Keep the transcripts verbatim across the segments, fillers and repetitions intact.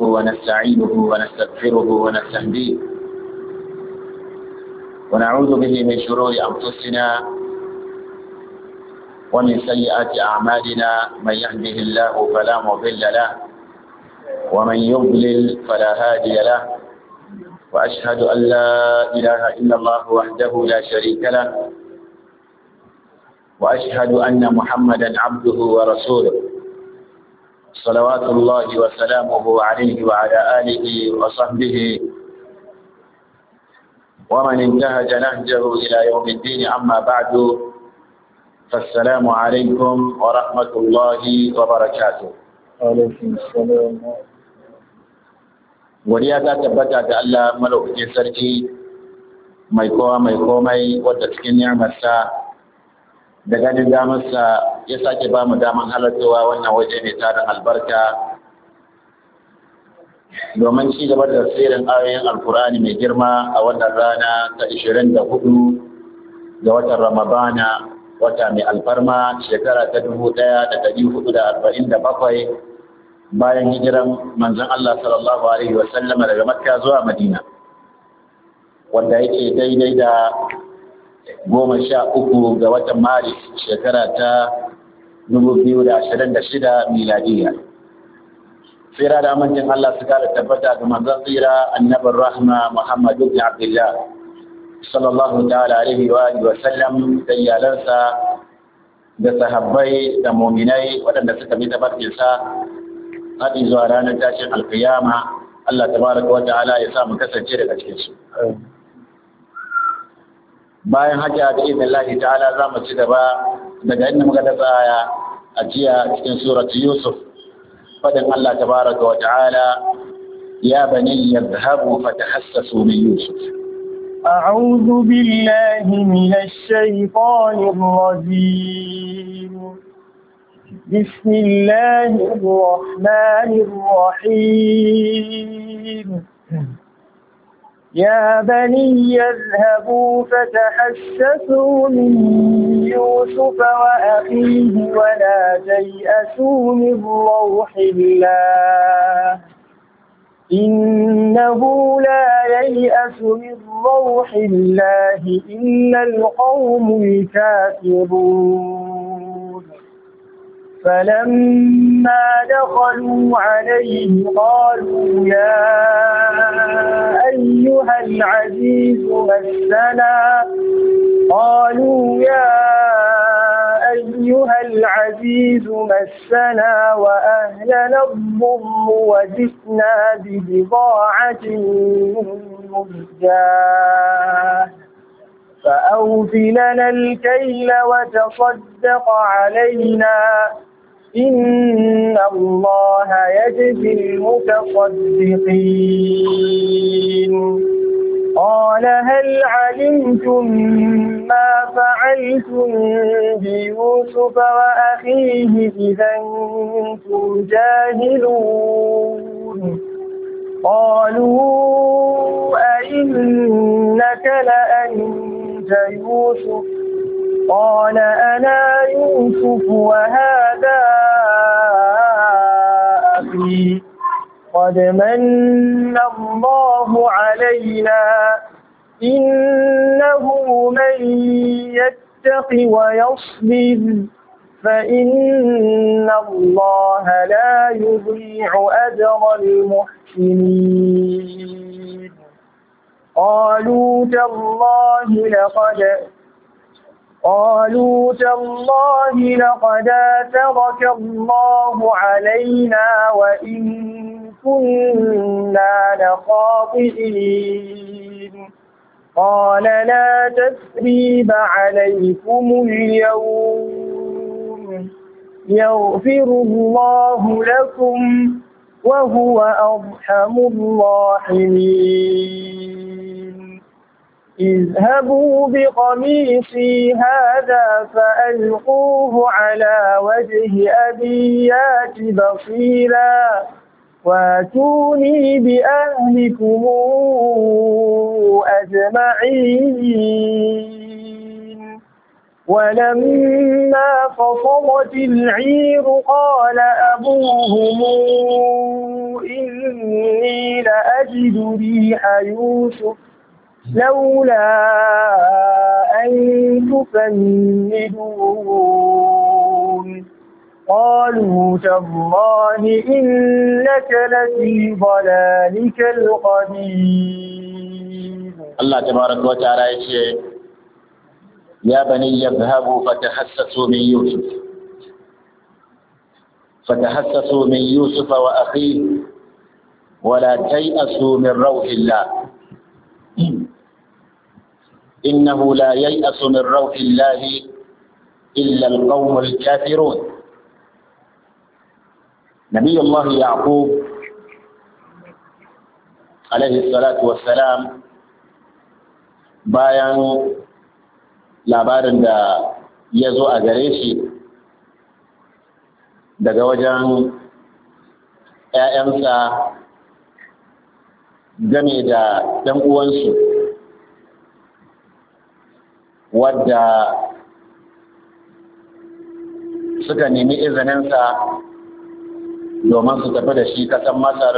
ونستعينه ونستغفره ونستهديه ونعوذ به من شرور أنفسنا ومن سيئات أعمالنا من يهده الله فلا مضل له ومن يضلل فلا هادي له وأشهد أن لا إله إلا الله وحده لا شريك له وأشهد أن محمدا عبده ورسوله صلوات الله وسلامه عليه وعلى آله وصحبه ومن انتهج نهجه إلى يوم الدين. أما بعد فالسلام عليكم ورحمة الله وبركاته. عليكم السلام. Godiya ta tabbata da Allah malaukakin sarki mai kowa mai komai wadda cikin ni'amarsa da ganin damarsa ya sake ba mu daman halartowa wannan waje mai tarin albarka domin ci gaba da tafsirin ayoyin alkur'ani mai girma a wannan rana ta ishirin da hudu ga watan ramadana, wata mai alfarma, shekara ta dubu ɗaya da ɗari hudu da arba'in da bakwai bayan hijiran manzon Allah sallallahu alaihi wa sallama daga Makka zuwa Madina, wanda yake daidai da goma sha uku ga watan Maris shekara ta dubu biyu da ashirin da shida miladiya. Tsira da amincin Allah su kara tabbata ga manzon tsira annabin rahma Muhammadu bin Abdullah sallallahu ta'ala alaihi wa alihi wa sallam da iyalansa da sahabbai da mu'minai waɗanda suka bi tabarkinsa haɗi zuwa ranar tashin alkiyama. Allah tabaraka wa ta'ala ya sa mu kasance daga cikin su. Bayan haka da izinin Allah ta'ala za mu ci gaba daga inda muka da tsaya a jiya cikin suratu Yusuf. Fadin Allah tabaraka wa ta'ala ya bani yadhhabu fatahassasu min Yusuf. أعوذ بالله من الشيطان الرجيم. بسم الله الرحمن الرحيم. يا بني اذهبوا فتحسسوا من يوسف وأخيه ولا تيأسوا من روح الله إنه لا ييأس من روح الله إلا القوم الكافرون. فلما دخلوا عليه قالوا يا أيها العزيز مسنا قالوا يا أيها العزيز مسنا وأهلنا الضر وجئنا ببضاعة مزجاة فأوف لنا الكيل وتصدق علينا إن الله يجزي المتصدقين. قال هل علمتم ما فعلتم بيوسف وأخيه إذا أنتم جاهلون؟ قالوا أئنك لأنت يوسف؟ قال أنا يوسف وهذا أخي قد من الله علينا إنه من يتق ويصبر فإن الله لا يضيع أجر المحسنين. قالوا تالله لقد قالوا تالله لقد آثرك الله علينا وإن كنا لخاطئين. قال لا تثريب عليكم اليوم يغفر الله لكم وهو أرحم الراحمين. اذهبوا بقميصي هذا فألقوه على وجه أبي يأت بصيرا واتوني بأهلكم أجمعين. ولما فصلت العير قال أبوهم إني لأجد ريح يوسف لولا أن تفندون قالوا تالله إنك لفي ضلالك القديم. الله تبارك وتعالى يقول يا بني اذهبوا فتحسسوا من يوسف فتحسسوا من يوسف وأخيه ولا تيأسوا من روح الله إنه لا ييأس من روح الله إلا القوم الكافرون. نبي الله يعقوب عليه الصلاة والسلام bayan labarin da ya zo a gare shi daga wajen ‘ya'yansa game da ɗan uwansu wadda suka nemi izininsa domin su tafi da shi kasan Masar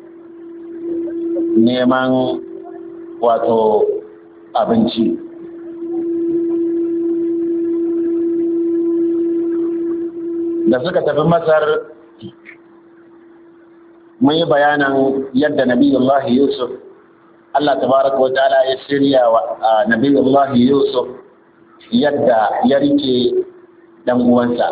neman wato abinci. Da suka tafi Masar mun yi bayanan yadda Nabiyullah Yusuf Allah tabaraka wa ta'ala ya shirya wa Nabiyullah Yusuf yadda ya rike dan uwansa.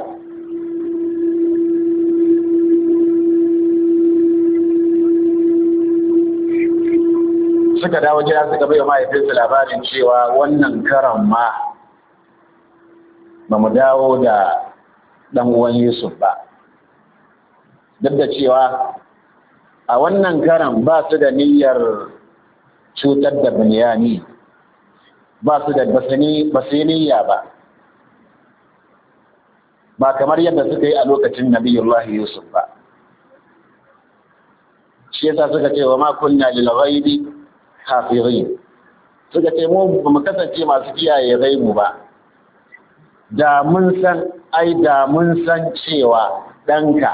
Suka dawo gida suka bai wa mahaifinsu labarin cewa wannan karan ma ba mu dawo da dan uwan Yusuf ba. Duk da cewa a wannan karan ba su da niyyar cutar da Binyami, ba su da basiniya ba, ba kamar yadda suka yi a lokacin Nabiyullah Yusuf ba. Shi yasa suka ce wa ma kunna lil ghaibi hafizin, suka ce mu ba mu kasance masu kiyaye ghaibu ba. Da mun san ai da mun san cewa ɗanka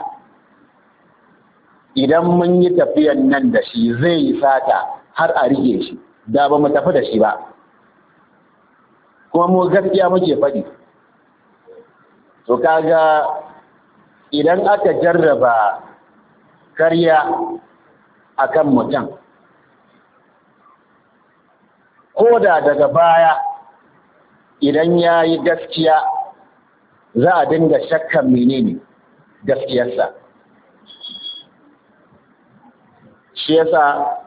idan mun yi tafiyan nan da shi zai yi sata har a rike shi, da ba mu tafi da shi ba. Kuma mu gaskiya muke faɗi. To kaga idan aka jarraba karya akan mutum, ko da daga baya idan ya yi gaskiya za a dinga shakkan menene gaskiyarsa. Shi yasa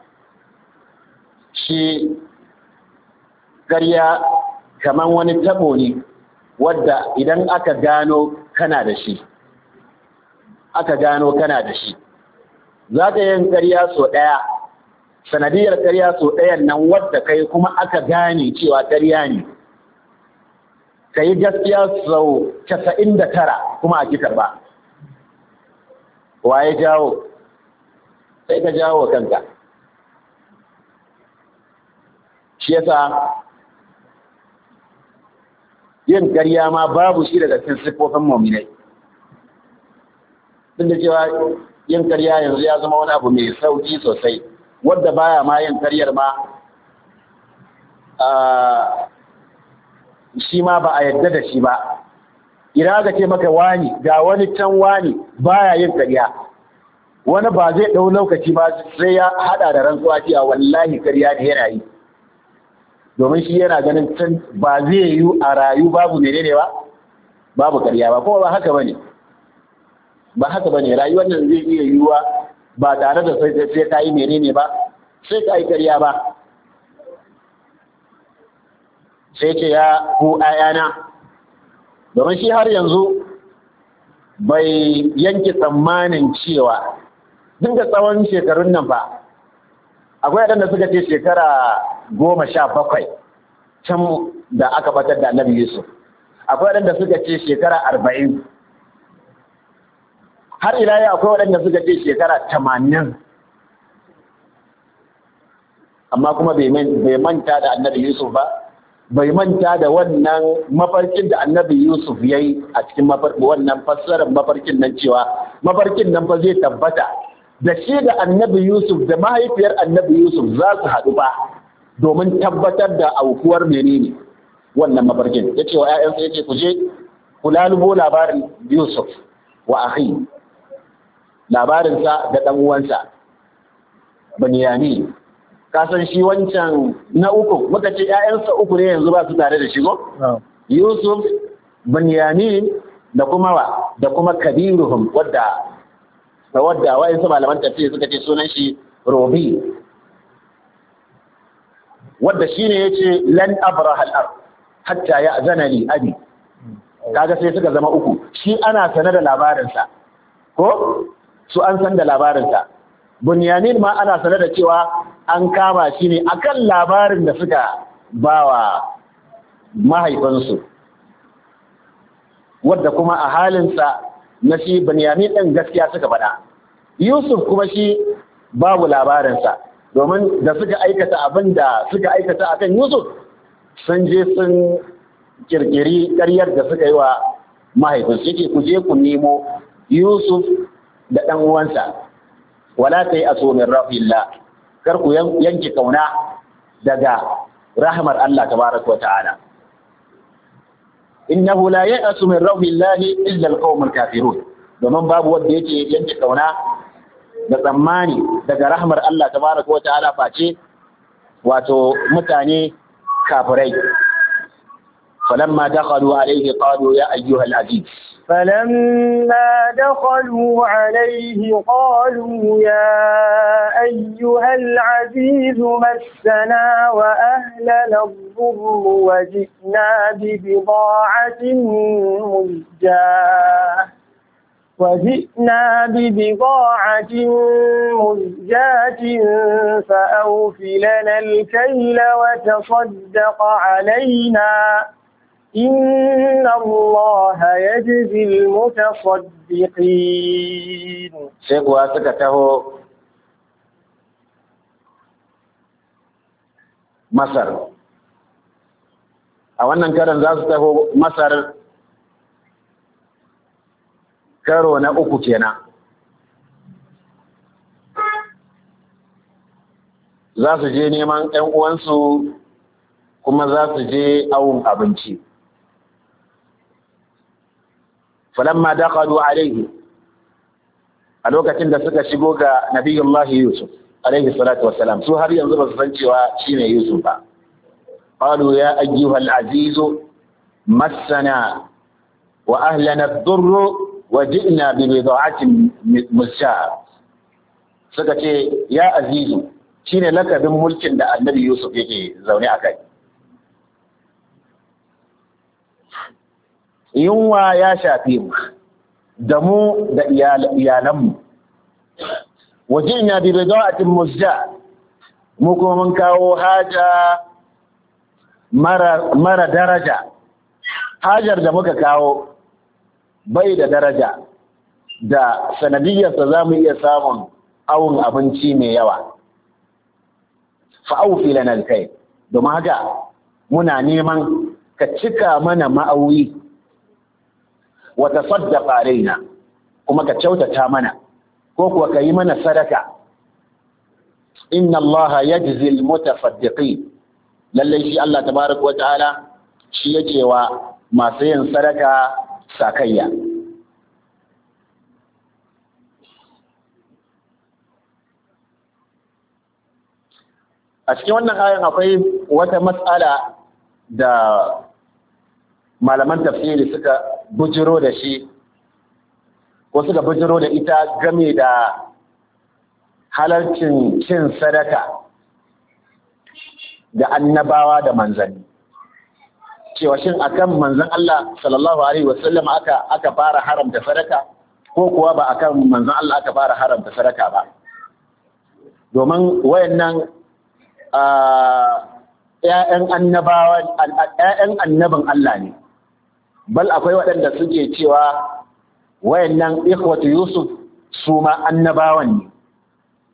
shi ƙarya kaman wani tabo ne wadda idan aka gano kana da shi aka gano kana da shi za ka yin ƙarya so ɗaya, sanadiyar ƙarya so ɗayan nan wadda kai kuma aka gane cewa ƙarya ne, ka yi gaskiya sau casa'in da tara kuma a ki karba. Wa ya jawo? Sai ka jawo kanka. Shi yasa yin ƙarya ma babu shi daga cikin siffofin mu'minai. Duk da cewa yin ƙarya yanzu ya zama wani abu mai sauki sosai, wadda baya ma yin ƙaryar ma shi ma ba a yadda da shi ba. Idan aka ce maka wani ga wani can wani baya yin ƙarya, wani ba zai ɗau lokaci ba sai ya haɗa da rantsuwa cewa wallahi ƙarya ne yana yi, domin shi yana ganin can ba zai yi a rayu babu menene ba, babu ƙarya ba. Kuma ba haka bane, ba haka bane. Rayuwar nan zai iya yiwuwa ba tare da sai ka yi menene ba, sai ka yi ƙarya ba. Sai ce ya ku ayana, domin shi har yanzu bai yanke tsammanin cewa duk da tsawon shekarun nan ba, akwai waɗanda suka ce shekara goma sha bakwai can da aka batar da Annabi Yusuf, akwai waɗanda suka ce shekara arba'in, har ila yau akwai waɗanda suka ce shekara tamanin, amma kuma bai manta da Annabi Yusuf ba, bai manta da wannan mafarkin da annabi Yusuf ya yi a cikin wannan fassarar mafarkin nan cewa mafarkin nan fa zai tabbata da shi da annabi Yusuf da mahaifiyar annabi Yusuf za su haɗu ba domin tabbatar da aukuwar menene wannan mafarkin. Ya ce wa ‘ya'yansa ya ce ku je ku lalubo labarin Yusuf wa akhi, labarinsa da ɗan uwansa Bunyamin. Kasan shi wancan na uku muka ce ‘ya'yansa uku ne yanzu ba su tare da shigo? Yusuf, Bunyamin da kuma wa da kuma Kabiruhum wadda da wadda wa'in su malaman tafsir suka ce sunan shi Robi, wadda shi ne ya ce lan abraha al-ard hatta ya'zana li abi. Kaga sai suka zama uku, shi ana sanar da labarinsa ko su an san da labarinsa. Bunyamin ma ana sanar da cewa an kama shi ne akan labarin da suka bawa mahaifinsu, wadda kuma a halinsa na shi Bunyamin ɗin gaskiya suka faɗa. Yusuf kuma shi babu labarinsa, domin da suka aikata abin da suka aikata akan Yusuf sun je sun kirkiri ƙaryar da suka yi wa mahaifinsu. Yake ku je ku nemo Yusuf da ɗan uwansa, wala ta yi aso min rahillah, kar ku yanke kauna daga rahmar Allah tabaraka wa ta'ala. Innahu la ya'asu min rahillah illa al-qawmul kafirun, domin babu wanda yake yanke kauna da tsammani daga rahmar Allah tabaraka wa ta'ala face wato mutane kafirai. فلما دخلوا عليه قالوا يا أيها العزيز فلما دخلوا عليه قالوا يا أيها العزيز مسنا وأهلنا الضر وجئنا ببضاعة مزجاة وجئنا ببضاعة مزجاة فأوف لنا الكيل وتصدق علينا إن الله يجزي المتصدقين. سيقوا سكته مصر أولا كان زاسته مصر karo na uku kenan. Za su je neman ‘yan uwansu kuma za su je awon abinci. Falamma dakhalu alaihi, a lokacin da suka shigo ga Nabiyullahi Yusuf alaihi salatu wassalam, su har yanzu ba su san cewa shine Yusuf ba. Qalu ya ayyuhal azizu massana wa ahlana ad-durru waji'na bi bida'atin musha. Suka ce ya azizu shine lakabin mulkin da annabi Yusuf yake zaune a kai. Yunwa ya shafe mu da mu da iyalanmu. Waji'na bi bida'atin musha, mu kuma mun kawo haja mara mara daraja. Hajar da muka kawo bai da daraja da sanadiyyarsa za mu iya samun awon abinci mai yawa. Fa'aufi lana alkai, domin haka muna neman ka cika mana ma'auyi, wata saddaqa alaina, kuma ka kyautata mana ko kuwa ka yi mana sadaka. Inna Allah yajzi al-mutasaddiqin, lallai shi Allah tabaraka wa ta'ala shi yake wa masu yin sadaka sakayya. A cikin wannan ayan akwai wata matsala da malaman tafsiri suka bujiro da shi ko suka bujiro da ita game da halarcin cin sadaka da annabawa da manzanni. Cewa shin akan manzan Allah sallallahu alaihi wasallam aka aka fara haramta sadaka ko kuwa ba akan manzan Allah aka fara haramta sadaka ba. Domin wayannan ƴaƴan annabawa ƴaƴan annabin Allah ne. Bal akwai waɗanda suke cewa wayannan ikhwatu Yusuf su ma annabawan ne.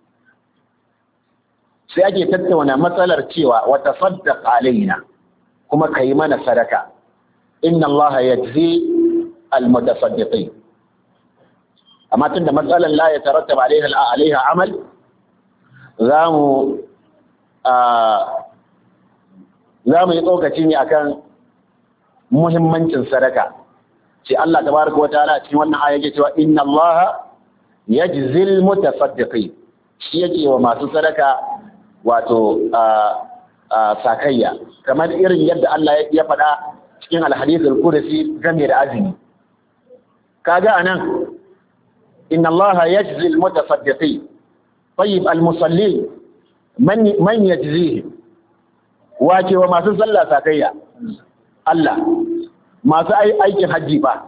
Sai ake tattauna matsalar cewa wa tasaddaq alaina, kuma kai mana sadaka inna Allah yajzi al-mutasaddiqin. amma tunda matsalan la yatarattab alaiha alaiha amal zamu zamu yi tsokaci ne akan muhimmancin sadaka. ce Allah tabaraka wa ta'ala cikin wannan aya yake cewa inna Allah yajzil mutasaddiqin, shi yake wa masu sadaka wato sakayya, kamar irin yadda Allah ya faɗa cikin al-hadith al-qudsi game da azumi. kaga anan inna Allah yajzil mutasaddiqin, tayyib al-musallin man man yajzihi, wace wa masu sallah sakayya Allah. masu aikin hajji ba,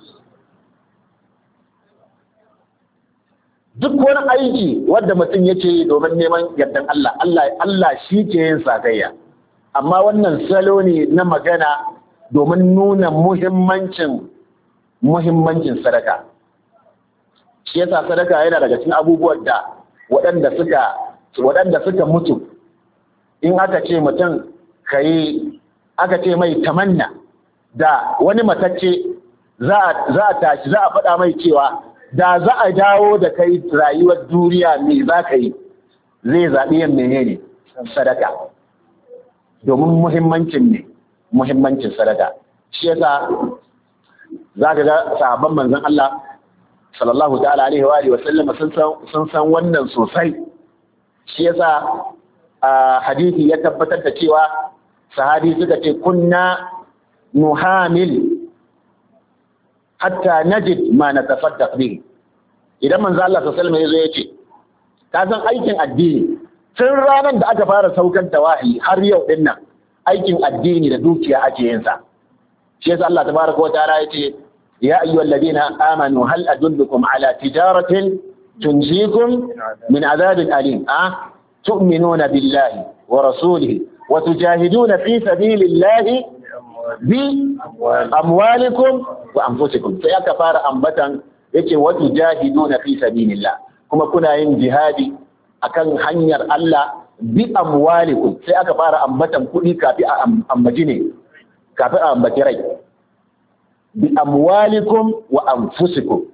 duk wani aiki wanda mutum yake domin neman yardan Allah, Allah Allah shi ke yin sakayya. amma wannan salo ne na magana domin nuna muhimmancin muhimmancin sadaka. shi yasa sadaka yana daga cikin abubuwan da waɗanda suka waɗanda suka mutu in aka ce mutum kai aka ce mai tamanna da wani matacce za a tashi za a faɗa mai cewa da za a dawo da kai rayuwar duniya me za ka yi, zai zaɓi yin menene sadaka, domin muhimmancin ne muhimmancin sadaka. shi yasa za ka ga sahabban manzon Allah sallallahu ta'ala alaihi wa sallam sun san wannan sosai. shi yasa a hadisi ya tabbatar da cewa sahabi suka ce kunna nuhamil hatta najid ma natasaddaq bihi. idan manzo Allah sallallahu alaihi wasallam yazo yace ka san aikin addini tun ranar da aka fara saukar da wahayi har yau din nan aikin addini da dukiya ake yin sa. shi yasa Allah tabaaraka wa ta'ala yace ya ayyuhalladhina amanu hal adullukum ala tijaratin tunjikum min adhabin alim. ah tu'minuna billahi wa rasulihi wa tujahiduna fi sabilillahi bi amwalikum wa anfusikum. sai aka fara ambatan yace wa tujahiduna fi sabilillah, kuma kuna yin jihadi akan hanyar Allah bi amwalikum. sai aka fara ambatan kudi kafi a ambaci ne kafi a ambaci rai. bi amwalikum wa anfusikum.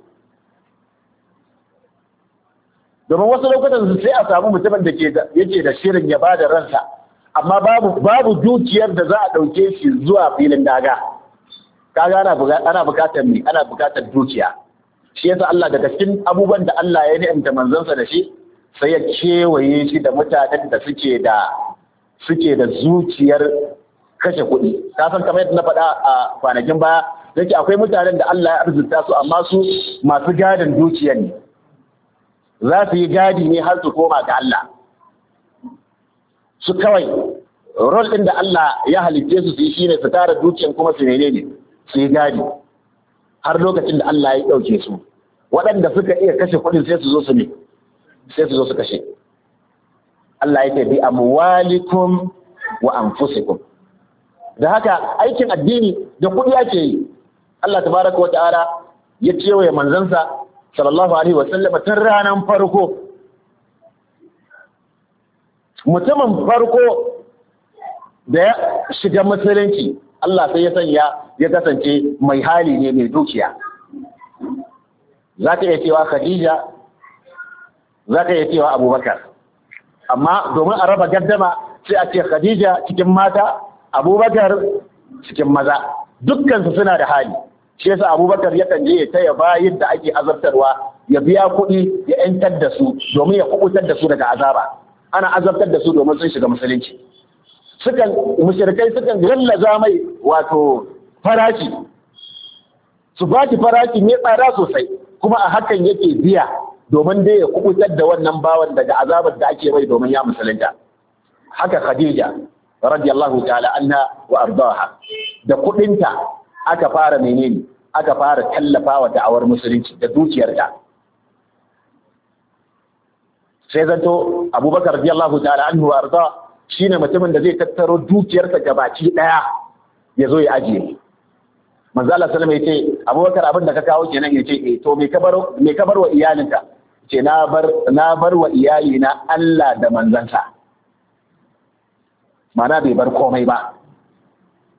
domin wasu lokutan sai a samu mutumin da ke yake da shirin ya bada ransa, amma babu babu dukiyar da za a dauke shi zuwa filin daga. kaga ana ana bukatar me ana bukatar dukiya. shi yasa Allah daga cikin abubuwan da Allah ya ni'imta manzansa da shi sai ya kewaye shi da mutanen da suke da suke da zuciyar kashe kuɗi. ka san kamar yadda na faɗa a kwanakin baya, yake akwai mutanen da Allah ya arzuta su amma su masu gadin dukiyar ne, za su yi gadi ne har su koma ga Allah. su kawai rol ɗin da Allah ya halitte su su yi shine su tara dukiyar kuma su menene su yi gadi har lokacin da Allah ya ɗauke su. waɗanda suka iya kashe kuɗin sai su zo su ne sai su zo su kashe. Allah ya ce bi amwalikum wa anfusikum. da haka aikin addini da kuɗi ake yi. Allah tabaraka wa ta'ala ya ce wa manzansa sallallahu alaihi wa sallam tun ranar farko, mutumin farko da ya shiga musulunci Allah sai ya sanya ya kasance mai hali ne, mai dukiya. za ka iya cewa Khadija, za ka iya cewa Abubakar, amma domin a raba gaddama sai a ce Khadija cikin mata, Abubakar cikin maza. dukkansu suna da hali. shi yasa Abubakar yakan je ya taya bayin da ake azabtarwa, ya biya kuɗi ya ‘yantar da su domin ya kubutar da su daga azaba. ana azabtar da su domin sun shiga musulunci. sukan mushrikai sukan gallaza mai wato farashi, su ba ki farashi ne tsada sosai, kuma a hakan yake biya domin dai ya kubutar da wannan bawan daga azabar da ake mai domin ya musulunta. haka Khadija radiyallahu ta'ala anha wa ardaha, da kudinta aka fara menene aka fara tallafawa da'awar musulunci da dukiyarta. sai zanto Abubakar radiyallahu ta'ala anhu wa arda shine mutumin da zai tattaro dukiyarsa gabaki daya ya zo ya ajiye. manzo Allah sallallahu alaihi wasallam yace Abubakar abin da ka kawo kenan yace eh to me ka bar me ka bar wa iyalinka? ce na bar na bar wa iyalina Allah da manzansa. mana bai bar komai ba.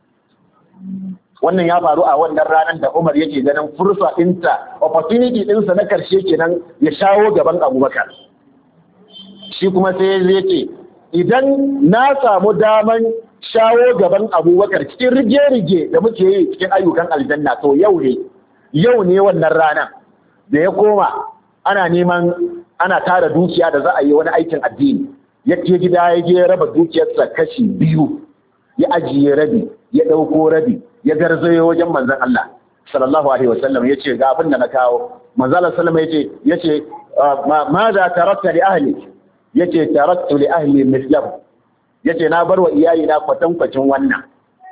wannan ya faru a wannan ranar da Umar yake ganin fursa ɗinta, opportunity ɗinsa na karshe kenan ya shawo gaban Abubakar. Shi kuma sai ya ce idan na samu daman shawo gaban Abubakar cikin rige-rige da muke yi cikin ayyukan aljanna, to yau ne yau ne wannan ranar da ya koma ana neman ana tara dukiya da za a yi wani aikin addini, ya je gida ya je raba dukiyarsa kashi biyu, ya ajiye rabi, ya ɗauko rabi, ya garzayo wajen manzon Allah sallallahu alaihi wasallam, ya ce ga abin da na kawo. Manzon Allah sallallahu alaihi wasallam ya ce ma za tarakta li ahli, ya ce taraktu li ahli mislahu, ya ce na bar wa iyali na kwatankwacin wannan.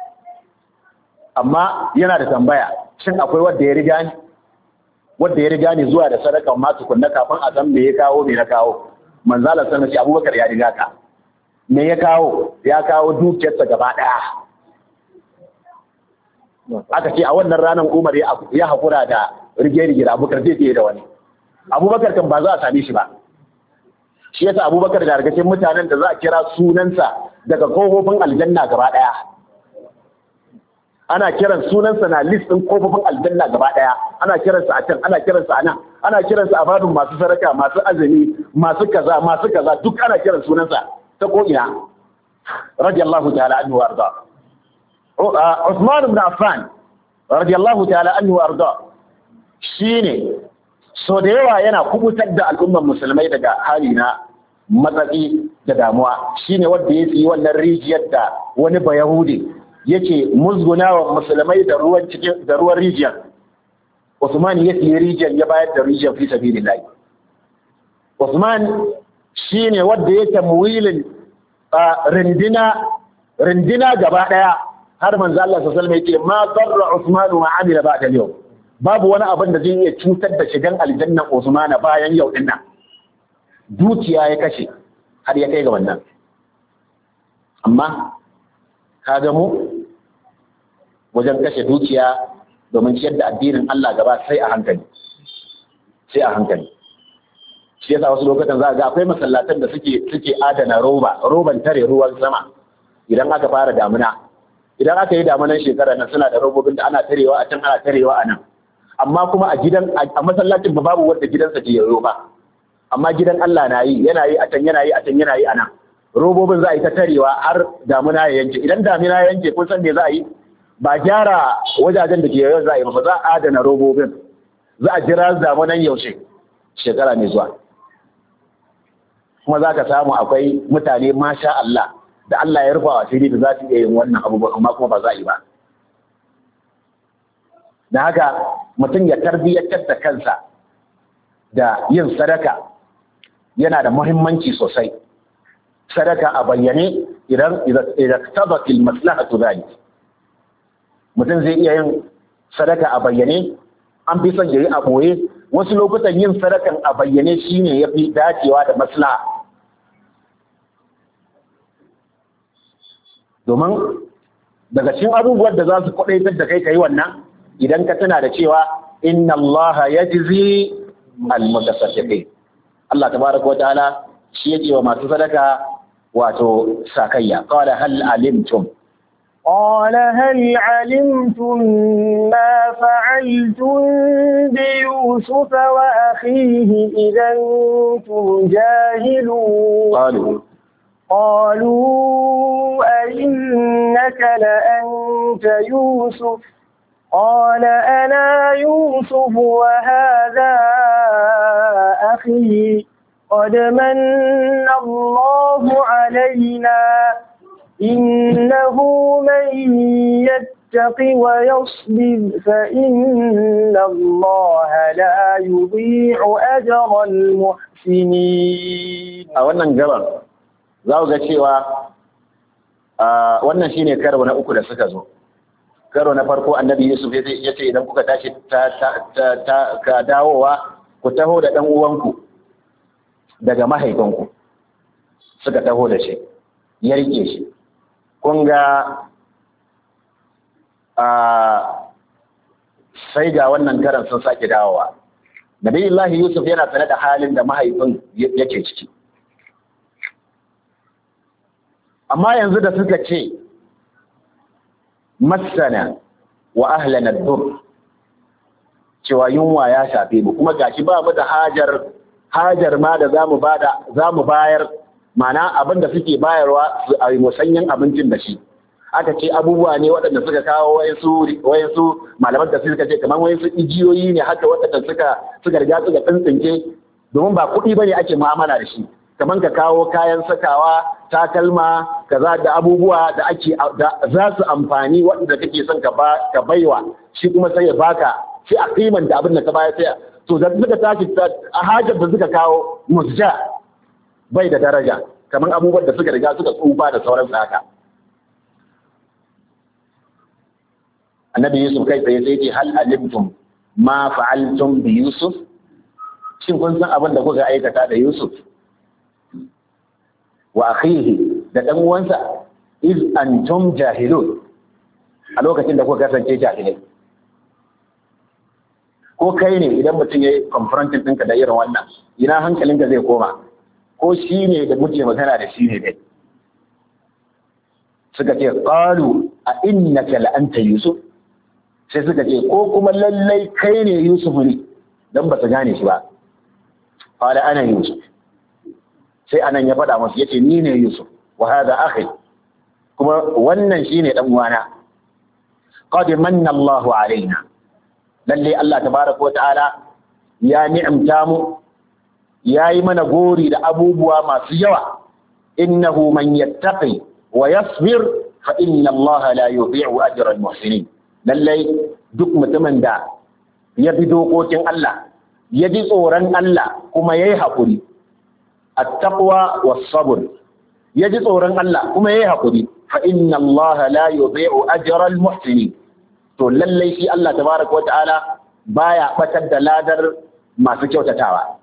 Amma yana da tambaya, shin akwai wanda ya riga ni wanda ya riga ni zuwa da sadaka ma tukunna kafin a san me ya kawo me na kawo? Manzon Allah sallallahu alaihi wasallam, Abubakar ya riga ka. Me ya kawo? Ya kawo dukiyarsa gaba daya. Aka ce a wannan ranar Umar ya haƙura da rige-rige da Abubakar zai fiye da wani. Abubakar kan ba za a same shi ba. Shi yasa Abubakar da daga cikin mutanen da za a kira sunansa daga kofofin aljanna gaba ɗaya. Ana kiran sunansa na list ɗin kofofin aljanna gaba ɗaya. Ana kiransa a can, ana kiransa a nan, ana kiransa a babin masu sadaka, masu azumi, masu kaza, masu kaza, duk ana kiran sunansa ta ko'ina. Radiyallahu ta'ala anhu wa arda. Uthman ibn Affan radiyallahu ta'ala anhu arda shine so da yawa yana kubutar da al'ummar musulmai daga hali na matsatsi da damuwa. Shine wanda ya yi wannan rijiyar da wani bayahudi yake musgunawa musulmai da ruwan cikin da ruwan rijiyar. Uthman ya yi rijiyar ya bayar da rijiyar fi sabilillah. Uthman shine wanda yake muwilin rindina rindina gaba daya. Har manzo Allah sallallahu alaihi wasallam yake ma darra Usman ma amila ba'da al-yawm, babu wani abin da zai iya cutar da shigan aljannan Usman bayan yau din nan. Dukiya ya kashe har ya kai ga wannan. Amma kaga mu wajen kashe dukiya domin ciyar da addinin Allah gaba sai a hankali. Sai a hankali. Shi yasa wasu lokutan za ga akwai masallatan da suke suke adana roba, roban tare ruwan sama idan aka fara damuna. Idan aka yi damanan shekara nan suna da robobin da ana tarewa a can ana tarewa a nan, amma kuma a gidan a masallacin ba babu wanda gidansa ke yayo ba, amma gidan Allah na yi, yana yi a can yana yi a can yana yi a nan. Robobin za a yi ta tarewa har damuna ya yanke. Idan damuna ya yanke kun san me za a yi? Ba gyara wajajen da ke yayo za a yi ba, za a adana robobin, za a jira damunan yaushe shekara mai zuwa. Kuma za ka samu akwai mutane masha Allah da Allah ya rufa wa asiri da za su iya yin wannan abubuwan, amma kuma ba za a yi ba. Da haka mutum ya tarbiyyantar da kansa da yin sadaka yana da muhimmanci sosai. Sadaka a bayyane idan idan tabatil maslahatu zalik. Mutum zai iya yin sadaka a bayyane, an fi son yayi a boye. Wasu lokutan yin sadakan a bayyane shine yafi dacewa da maslaha. Domin daga cikin abubuwan da za su kwadaitar da kai kai wannan, idan ka tana da cewa inna Allah yajzi al-mutasaddiqin. Allah tabaraka wa ta'ala shi yake wa masu sadaka wato sakayya. Qala hal alimtum قال هل علمتم ما فعلتم بيوسف وأخيه إذا أنتم جاهلون قالوا قالوا أئنك لأنت يوسف قال أنا يوسف وهذا أخي قد من الله علينا إنه من يتق ويصبر فإن الله لا يضيع أجر المحسنين. a wannan gaban za ku ga cewa wannan shine karo na uku da suka zo. Karo na farko annabi Yusuf ya ce idan kuka tashi ka dawowa ku taho da ɗan uwanku daga mahaifanku. Suka taho da shi, ya rike shi. Kun ga sai ga wannan karan sun sake dawowa. Nabiyullahi Yusuf yana sane da halin da mahaifin yake ciki. Amma yanzu da suka ce massana wa ahlana ad-dur, cewa yunwa ya shafe mu kuma gashi ba mu da hajar hajar ma da zamu bada zamu bayar, mana abin da suke bayarwa su a musanyen abincin da shi. Aka ce abubuwa ne waɗanda suka kawo wayansu wayansu malaman da suka ce kamar wayansu igiyoyi ne haka waɗanda suka suka riga suka tsintsinke, domin ba kuɗi bane ake mu'amala da shi. Kamar ka kawo kayan sakawa, takalma, kaza da abubuwa da ake da za su amfani waɗanda kake son ka ba ka baiwa, shi kuma sai ya baka, sai a kimanta abin da ka bayar, sai to da suka tashi a hajar da suka kawo musja bai da daraja, kamar abubuwan da suka riga suka tsufa da sauransu haka. Annabi Yusuf kai tsaye sai ce hal alimtum ma fa'altum bi Yusuf, shin kun san abin da kuka aikata da Yusuf wa akhihi da dan uwansa iz antum jahilun, a lokacin da kuka kasance jahilai. Ko kai ne idan mutum ya yi confronting ɗinka da irin wannan, ina hankalinka zai koma? Ko shi ne da muke magana da shi ne dai? Suka ce qalu a innaka la anta Yusuf, sai suka ce ko kuma lallai kai ne Yusuf ne, dan ba su gane shi ba. Qala ana Yusuf, sai anan ya faɗa musu yace ni ne Yusuf, wa hada akhi, kuma wannan shine dan uwana. Qad manna Allahu alaina, lalle Allah tabaraka wa ta'ala ya ni'amta mu, yayi mana gori da abubuwa masu yawa. Innahu man yattaqi wa yasbir fa inna Allah la yudhi'u ajra al-muhsinin. Lalle duk mutumin da ya bi dokokin Allah, ya ji tsoron Allah kuma yayi hakuri, at-taqwa was-sabr, ya ji tsoron Allah kuma yayi hakuri, fa inna Allah la yudhi'u ajra al-muhsinin. To lallai shi Allah tabaraka wa ta'ala baya batar da ladar masu kyautatawa.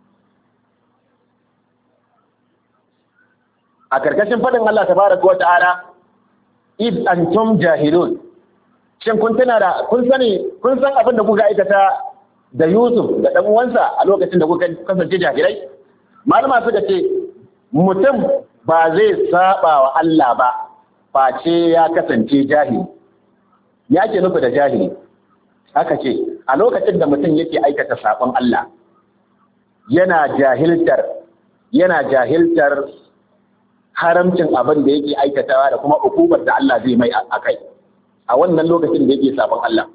A karkashin fadin Allah tabaraka wa ta'ala, id antum jahilun, shin kun tana da kun sani kun san abin da kuka aikata da Yusuf da dan uwansa a lokacin da kuka kasance jahilai? Malama suka ce mutum ba zai saba wa Allah ba face ya kasance jahili. Ya ke nufi da jahili? Aka ce a lokacin da mutum yake aikata sabon Allah, yana jahiltar yana jahiltar haramcin abin da yake aikatawa da kuma ukubar da Allah zai mai a kai a wannan lokacin da yake sabon Allah.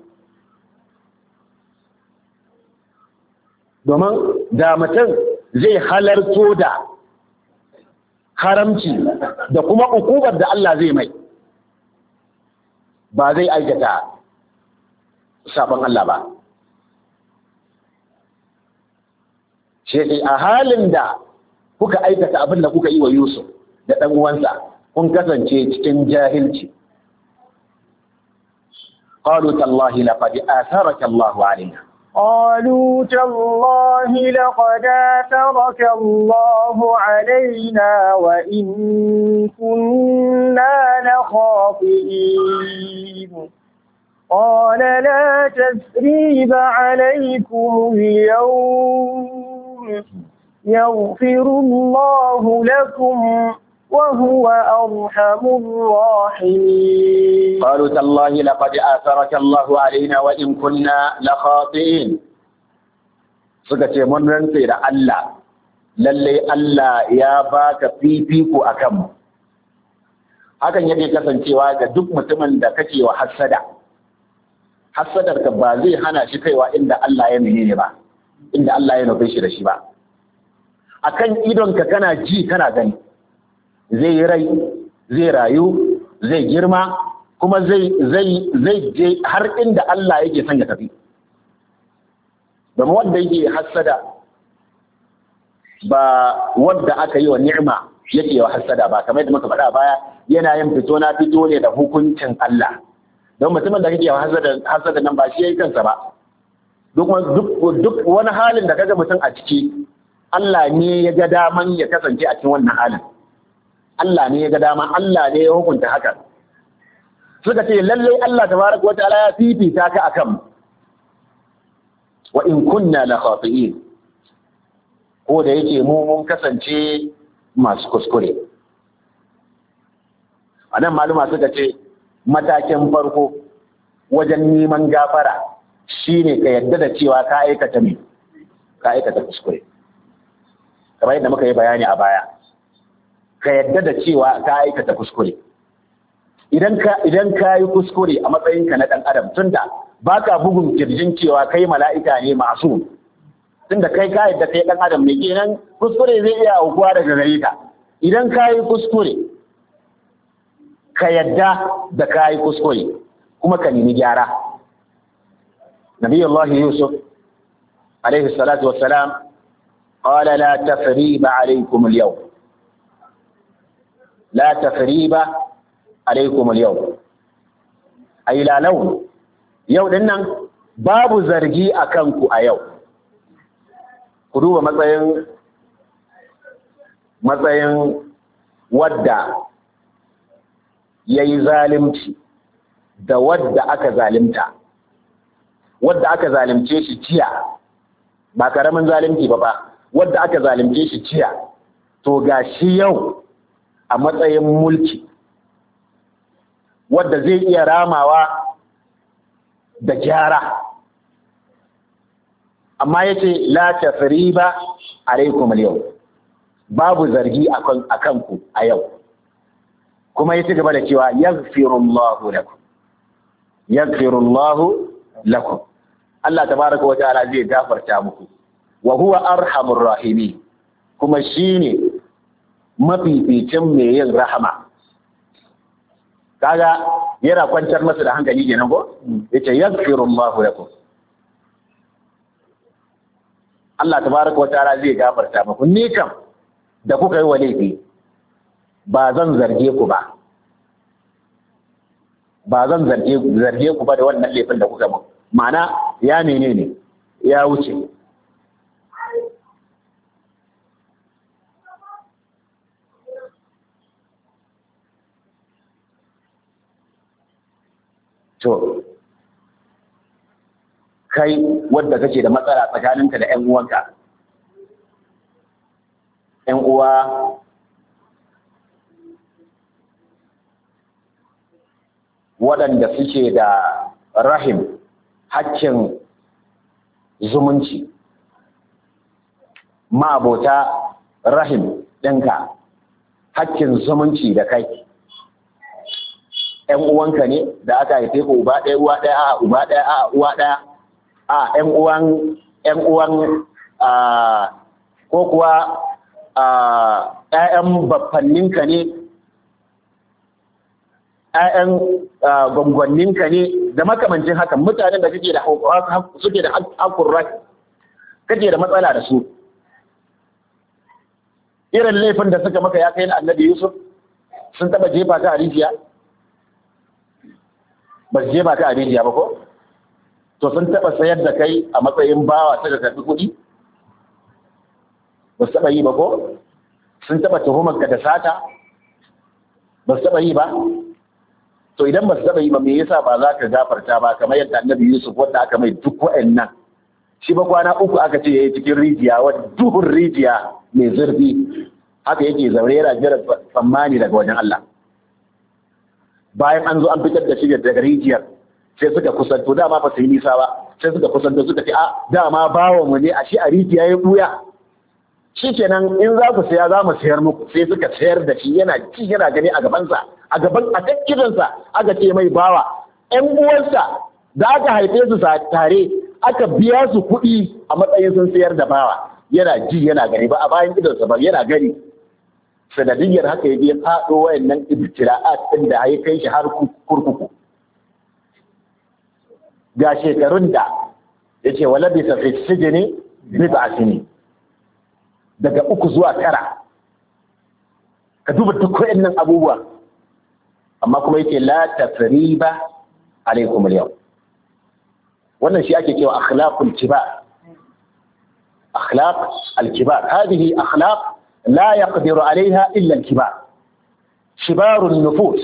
Domin da mutum zai halarto da haramci da kuma ukubar da Allah zai mai, ba zai aikata sabon Allah ba. Shi a halin da kuka aikata abin da kuka yi wa Yusuf da ɗan uwansa, kun kasance cikin jahilci. Qalu tallahi laqad atharaka Allahu alaina. قالوا تالله لقد آثرك الله علينا وإن كنا لخاطئين. قال لا تثريب عليكم اليوم يغفر الله لكم وهو أرحم الراحمين. قالوا تالله لقد آثرك الله علينا وإن كنا لخاطئين. suka ce mun rantse da Allah, lalle Allah ya baka fifiko akan mu. Hakan yake kasancewa ga duk mutumin da kake wa hasada. Hasadar ka ba zai hana shi kaiwa inda Allah ya menene ba, inda Allah ya nufe shi da shi ba. Akan idonka kana ji kana gani, zai yi rai, zai rayu, zai girma, kuma zai zai zai je har inda Allah yake son ya tafi. Domin wanda yake hasada ba wanda aka yi wa ni'ima yake wa hasada ba, kamar yadda muka faɗa baya, yana yin fito na fito ne da hukuncin Allah. Don mutumin da kake wa hasada hasada nan ba shi yayi kansa ba. Duk duk wani halin da kaga mutum a ciki, Allah ne ya ga daman ya kasance a cikin wannan halin. Allah ne ya ga dama, Allah ne ya hukunta haka. Suka ce lallai Allah tabaraka wa ta'ala ya fifita ka akan wa in kunna la khati'in, ko da yake mu mun kasance masu kuskure. Anan maluma suka ce matakin farko wajen neman gafara shine ka yadda da cewa ka aikata me ka aikata kuskure kamar yadda muka yi bayani a baya ka yadda da cewa ka aikata kuskure idan ka idan ka yi kuskure a matsayinka na dan adam tunda baka bugun kirjin cewa kai mala'ika ne masu tunda kai ka yadda kai dan adam ne kenan kuskure zai iya aukuwa daga gare ka idan ka yi kuskure ka yadda da ka yi kuskure kuma ka nemi gyara nabiyullahi yusuf alaihi salatu wassalam qala la tafriba alaykum al-yawm la tafriba alaykum al-yawm ay la law yau dinnan babu zargi akan ku a yau ku duba matsayin matsayin wadda ya yi zalimci da wadda aka zalimta wadda aka zalimce shi jiya ba karamin zalimci ba ba wadda aka zalimce shi jiya to ga shi yau a matsayin mulki wadda zai iya ramawa da gyara amma yace la tafriba alaikum al-yawm babu zargi a kanku a yau kuma ya ci gaba da cewa yaghfirullahu lakum yaghfirullahu lakum Allah tabaraka wa ta'ala zai gafarta muku wa huwa arhamur rahimin kuma shine mafificin mai yin rahama kaga yana kwantar masa da hankali kenan ko yace yaghfirullahu lakum Allah tabaraka wa ta'ala zai gafarta muku ni kam da kuka yi wa laifi ba zan zarge ku ba ba zan zarge zarge ku ba da wannan laifin da kuka ba ma'ana ya menene ya wuce to kai wanda kake da matsala tsakaninka da ƴan uwanka ƴan uwa waɗanda suke da rahim haƙƙin zumunci ma'abota rahim ɗinka haƙƙin zumunci da kai ‘yan uwanka ne da aka haife ku uba ɗaya uwa ɗaya a uba ɗaya a uwa ɗaya a ‘yan uwan ‘yan uwan ko kuwa ‘ya'yan baffanninka ne ‘ya'yan gwangwanninka ne da makamancin haka mutanen da suke da suke da haƙurra kake da matsala da su irin laifin da suka maka ya kai na annabi Yusuf sun taba jefa ka a rijiya ba su jefa ka a rijiya ba ko to sun taba sayar da kai a matsayin bawa suka karɓi kuɗi ba su taba yi ba ko sun taba tuhumar ka da sata ba su taba yi ba to idan ba su taba yi ba me yasa ba za ka gafarta ba kamar yadda annabi Yusuf wanda aka mai duk wa'annan shi ba kwana uku aka ce yayi cikin rijiya wa duhun rijiya mai zurfi haka yake zaure yana jira tsammani daga wajen Allah bayan an zo an fitar da shi daga rijiyar sai suka kusanto dama ba su yi nisa ba sai suka kusanto suka ce a dama bawo mu ne a shi a rijiya ya buya shikenan in za ku saya za mu sayar muku sai suka sayar da shi yana ci yana gani a gabansa a gaban a takkidansa aka ce mai bawa ƴan uwansa da aka haife su tare aka biya su kuɗi a matsayin sun sayar da bawa yana ji yana gani ba a bayan idonsa ba yana gani sanadiyyar haka ya je faɗo wayannan ibtila'at ɗin da ya kai shi har kurkuku ga shekarun da yace wala bi fi sijni bid'a sini daga uku zuwa tara ka duba duk wayannan abubuwa amma kuma yake la tasriba alaikum al-yawm wannan shi ake cewa akhlaqul kibar akhlaq al-kibar hadhihi akhlaq la yaqdiru alaiha illa al-kibar shibarun nufus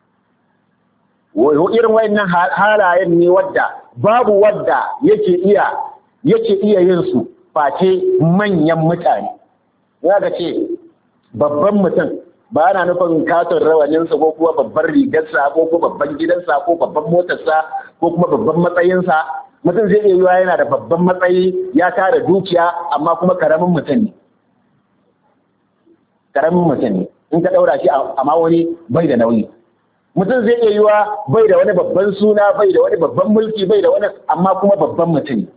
wa irin wayannan halayen ne wadda babu wadda yake iya yake iya yin su face manyan mutane ya ga ce babban mutum ba na nufin katon rawaninsa ko kuma babban rigarsa ko kuma babban gidansa ko babban motarsa ko kuma babban matsayinsa. Mutum zai iya yiwa yana da babban matsayi ya tara dukiya amma kuma karamin mutum ne. Karamin mutum ne. In ka ɗaura shi amma wani bai da nauyi. Mutum zai iya yiwa bai da wani babban suna, bai da wani babban mulki, bai da wani amma kuma babban mutum ne.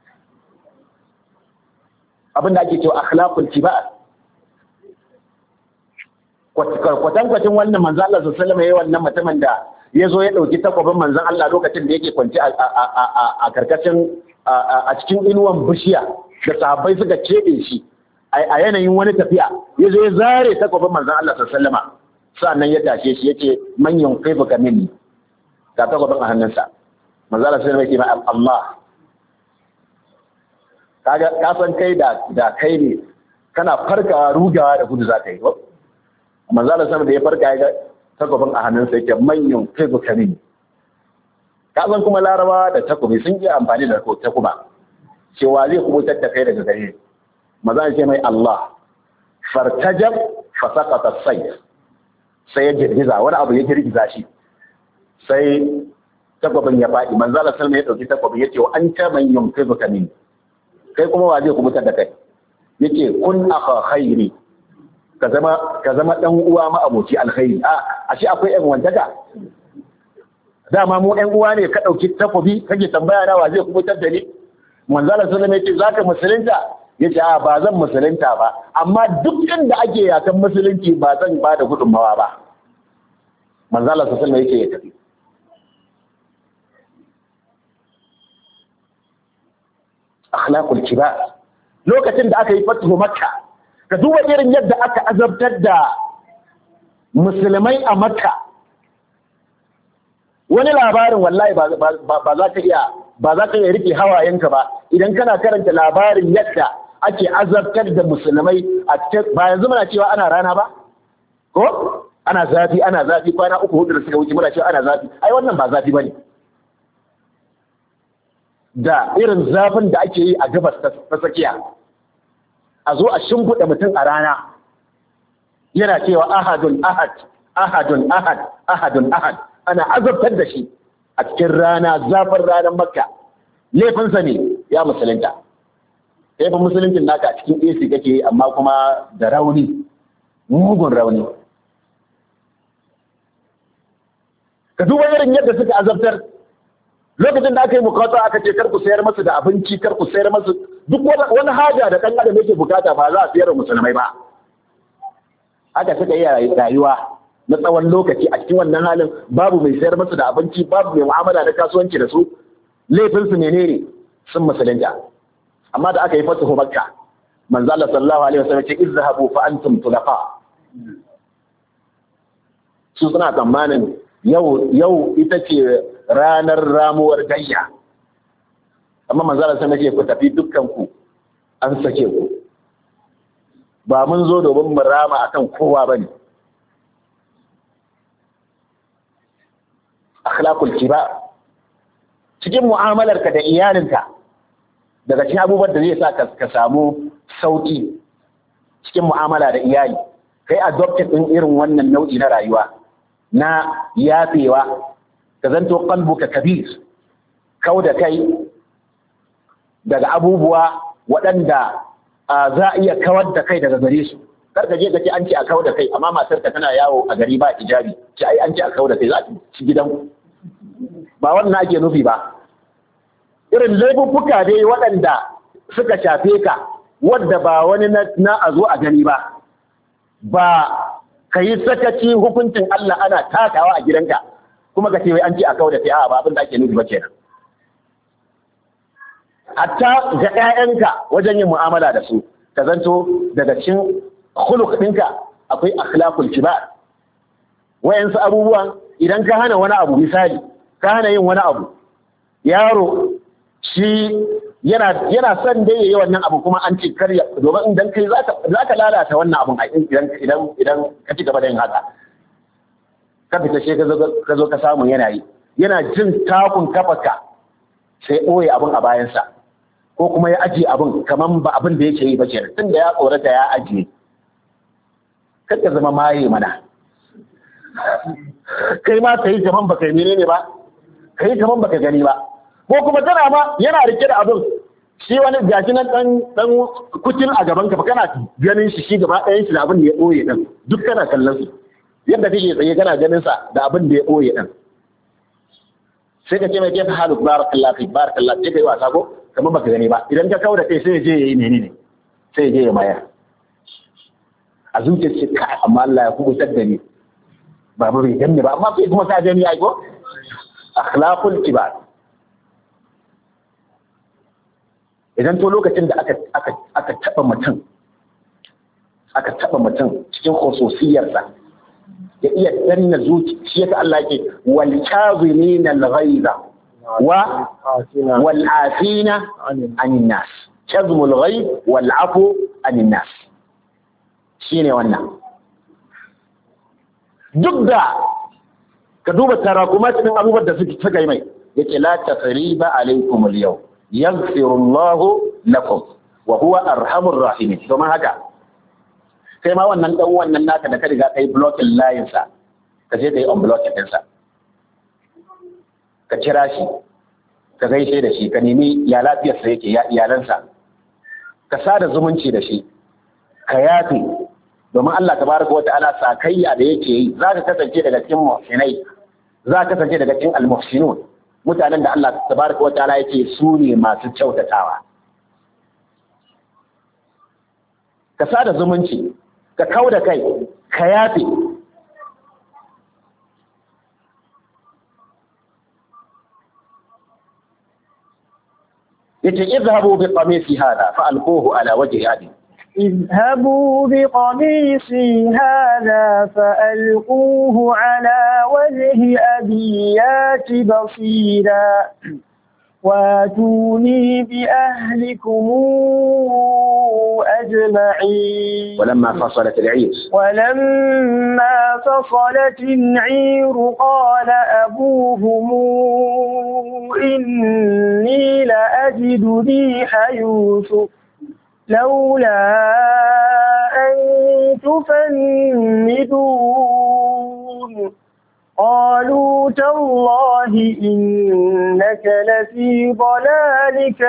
Abin da ake cewa akhlaqul kibar. Kwatankwacin wannan manzo Allah sallallahu alaihi wasallam yayin wannan mutumin da ya zo ya dauki takwabin manzon Allah lokacin da yake kwanci a karkashin a cikin inuwan bishiya da sahabbai suka cebe shi a yanayin wani tafiya ya zo ya zare takwabin manzon Allah sallallahu alaihi wasallam sannan ya tashe shi yace man yunqibuka minni ga takwabin a hannunsa manzo Allah sallallahu alaihi wasallam yake Allah kaga ka san kai da da kai ne kana farkawa rugawa da gudu za ka yi manzo Allah sama da ya farka ya takobin a hannunsa yake manyan fibu kamin kazan kuma larabawa da takobi sun yi amfani da takuba cewa zai kubutar da kai daga gare manzo ya ce mai Allah fartajab fa saqata as-sayf sai ya girgiza wani abu ya girgiza shi sai takobin ya faɗi manzo Allah sama ya dauki takobin yace wa anta manyan fibu kamin kai kuma wa zai kubutar da kai yace kun akha khairi ka zama ka zama dan uwa ma aboki alkhairi a ashe akwai ɗan wantaka dama mu ɗan uwa ne ka dauki takobi kake tambaya na wa zai kubutar da ni manzo Allah sallallahu alaihi wasallam yace zaka musulunta yace a ba zan musulunta ba amma duk inda ake yakan musulunci ba zan ba da gudunmawa ba manzo Allah sallallahu alaihi wasallam yake ya tafi akhlaqul kibar lokacin da aka yi fatuhu makka ka duba irin yadda aka azabtar da musulmai a makka wani labarin wallahi ba za ka iya ba za ka iya rike hawayenka ba idan kana karanta labarin yadda ake azabtar da musulmai a cikin ba yanzu muna cewa ana rana ba ko ana zafi ana zafi kwana uku hudu da suka wuce muna cewa ana zafi ai wannan ba zafi bane da irin zafin da ake yi a gabas ta tsakiya a zo a shimfiɗa mutum a rana yana cewa ahadun ahad ahadun ahad ahadun ahad ana azabtar da shi a cikin rana zafin ranar makka laifinsa ne ya musulunta laifin musuluncin naka a cikin A C kake amma kuma da rauni mugun rauni ka duba irin yadda suka azabtar lokacin da aka yi mukata aka ce kar ku sayar masu da abinci kar ku sayar masu duk wani haja da ɗan adam yake bukata ba za a sayar da musulmai ba haka suka yi rayuwa na tsawon lokaci a cikin wannan halin babu mai sayar masu da abinci babu mai mu'amala da kasuwanci da su laifinsu menene sun musulunta amma da aka yi fatuhu makka manzo Allah sallallahu alaihi wasallam ce izhabu fa antum tulaqa su suna tsammanin yau yau ita ce ranar ramuwar gayya amma manzo Allah sai nake ku tafi dukkan ku an sake ku ba mun zo domin mu rama akan kowa bane akhlaqul kibar cikin mu'amalarka da iyalinka daga cikin abubuwan da zai sa ka samu sauki cikin mu'amala da iyali kai adopted din irin wannan nau'i na rayuwa na yafewa ka zanto qalbuka kabir kau da kai daga abubuwa waɗanda za a iya kawar da kai daga gare su karka je ka ce an ce a kau da kai amma matar ka tana yawo a gari ba ijabi ce ai an ce a kau da kai za ki ci gidan ba wannan ake nufi ba irin laifuffuka dai waɗanda suka shafe ka wadda ba wani na a zo a gani ba ba ka yi sakaci hukuncin Allah ana takawa a gidanka kuma ka ce wai an ce a kawo da kai a ba abin da ake nufi ba kenan hatta ga ƴaƴanka wajen yin mu'amala da su ka zanto daga cikin khuluq ɗinka akwai akhlaqul kibar wayansu abubuwan idan ka hana wani abu misali ka hana yin wani abu yaro shi yana yana son dai yayi wannan abu kuma an ce karya domin idan kai zaka zaka lalata wannan abun idan idan idan ka ci gaba da yin haka ka fita shi ka zo ka samu yana yi yana jin takun kafaka sai ɓoye abun a bayansa ko kuma ya ajiye abun kaman ba abin da yake yi ba kenan tunda ya tsorata ya ajiye kar ka zama maye mana kai ma kai kaman baka yi menene ba kai kaman baka gani ba ko kuma tana ma yana rike da abin shi wani gashi nan dan dan kucin a gaban ka fa kana ganin shi shi gaba ɗayan shi da abin da ya boye din duk kana kallon su yadda kake tsaye kana ganin sa da abin da ya boye din sai ka ce mai kefa halu barakallahu fi barakallahu sai kai wasa ko kamar baka gani ba idan ka kauda kai sai ya je yayi menene sai ya je ya mayar a zuciyar ce ka amma Allah ya kubutar da ni ba ba bai ganni ba amma kai kuma ka gani ai ko akhlaqul kibar idan to lokacin da aka aka aka taba mutum aka taba mutum cikin khususiyarsa ya iya danna zuci shi yasa Allah yake wal kazimin al ghaiza wa wal afina anin nas kazmul ghaib wal afu anin nas shine wannan duk da ka duba tarakumat din abubuwan da suke suka yi mai yake la tasriba alaikum al yawm yaghfiru Allah lakum wa huwa arhamur rahimin to man haka kai ma wannan dan wannan naka da ka riga kai blocking line sa ka je kai on blocking din sa ka kira shi ka gaishe da shi ka nemi ya lafiyar sa yake ya iyalansa ka sada zumunci da shi ka yafi domin Allah tabaraka wa ta'ala sakayya da yake yi zaka kasance daga cikin muhsinai zaka kasance daga cikin al-muhsinun mutanen da Allah tabaraka wa ta'ala yake su ne masu kyautatawa ka sada zumunci ka kauda kai ka yafi yace izhabu bi qamisi hada fa alquhu ala wajhi abi اذهبوا بقميصي هذا فألقوه على وجه أبي يات بصيرا واتوني بأهلكم أجمعين ولما فصلت العير ولما فصلت العير قال أبوهم إني لأجد ريح يوسف لولا أن تفندون قالوا تالله إنك لفي ضلالك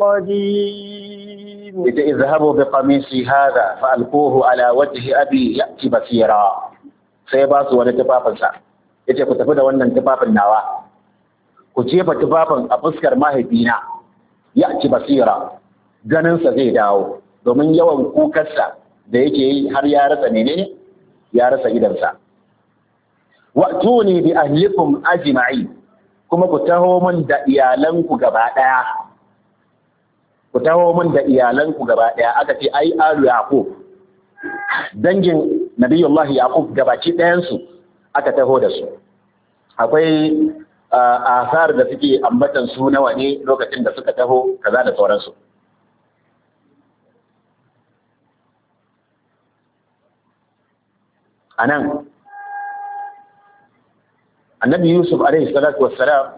القديم اذهبوا بقميصي هذا فألقوه على وجه أبي يأتي بصيرا سيباس ولتفافنسا yace ku tafi da wannan tufafin nawa ku jefa tufafin a fuskar mahaifina ya ci basira ganinsa zai dawo domin yawan kukarsa da yake yi har ya rasa menene ya rasa idansa wa'tuni bi ahlikum ajma'in kuma ku taho min da iyalanku gaba daya ku taho min da iyalanku gaba daya aka ce ai alu yaqub dangin nabiyullah yaqub gabaki dayan su aka taho da su akwai asar da suke ambatan su nawa ne lokacin da suka taho kaza da sauransu anan annabi yusuf alaihi salatu wassalam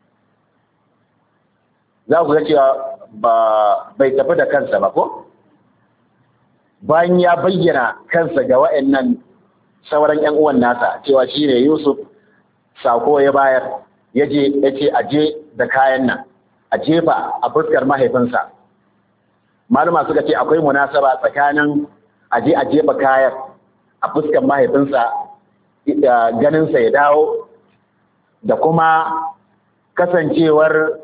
za ku ga cewa ba bai tafi da kansa ba ko bayan ya bayyana kansa ga wa'annan sauran ƴan uwan nasa cewa shine yusuf sako ya bayar yaje yace aje da kayan nan a jefa a fuskar mahaifinsa maluma suka ce akwai munasaba tsakanin aje a jefa kayan a fuskar mahaifinsa ganinsa ya dawo da kuma kasancewar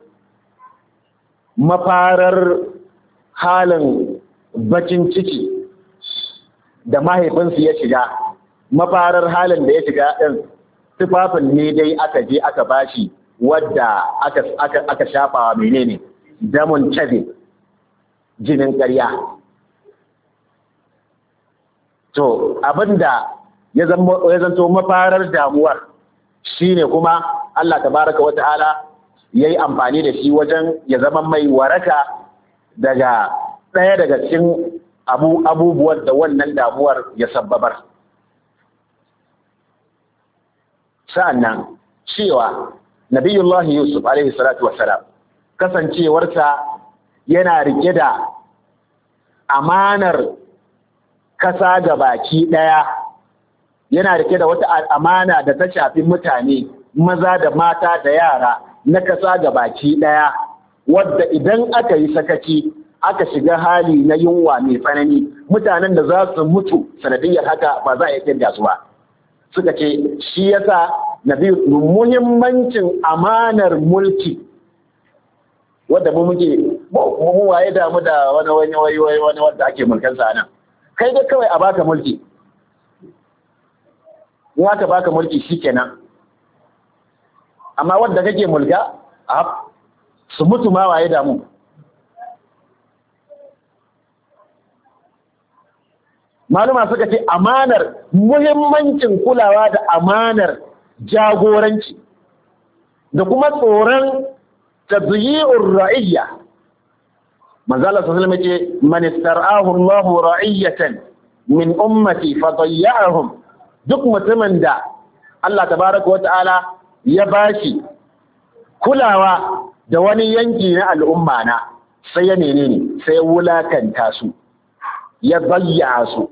mafarar halin bakin ciki da mahaifinsu ya shiga mafarar halin da ya shiga ɗin tufafin ne dai aka je aka bashi wadda aka, aka, aka shafawa menene damun cabe jinin ƙarya to abinda ya zanto mafarar damuwar shine kuma Allah tabaraka wa ta'ala yayi amfani da shi wajen ya zama mai waraka daga ɗaya daga cikin abu abubuwan da wannan damuwar ya sabbabar sa'annan cewa nabiyullahi yusuf alaihi salatu wassalam kasancewarsa yana rike da amanar kasa ga baki ɗaya yana rike da wata amana da ta shafi mutane maza da mata da yara na kasa ga baki daya, wadda idan aka yi sakaci aka shiga hali na yunwa mai tsanani, mutanen da za su mutu sanadiyar haka ba za a yi kirga su ba. Suka ce shi yasa nabi muhimmancin amanar mulki wadda mu muke mu waye damu da wani wani wani wani wanda ake mulkan sa nan. Kai dai kawai a baka mulki, in aka baka mulki shikenan, amma wanda kake mulka a su mutu ma waye damu. Maluma suka ce amanar, muhimmancin kulawa da amanar jagoranci da kuma tsoron tadyi'ur ra'iyya. Manzo Allah sallallahu alaihi wasallam ce man istar'ahu Allahu ra'iyatan min ummati fadayya'ahum, duk mutumin da Allah tabaraka wa ta'ala ya bashi kulawa da wani yanki na al'umma na, sai ya menene sai wulakanta su, ya bayya su.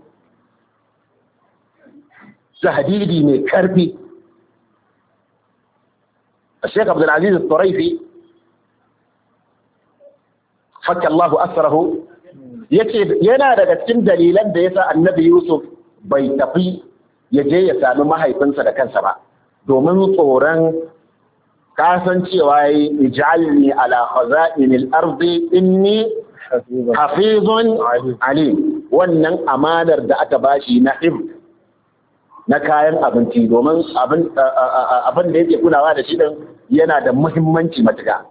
Tahdidi mai karfi. Sheikh Abdul Aziz Al-Turaifi fakka Allahu asrahu yace yana daga cikin dalilan da yasa Annabi Yusuf bai tafi ya je ya sami mahaifinsa da kansa ba, domin tsoron kasancewa yayi ij'alni ala khaza'inil ardi inni hafizun alim, wannan amanar da aka bashi na hifz na kayan abinci, domin abin da yake kulawa da shi din yana da muhimmanci matuƙa.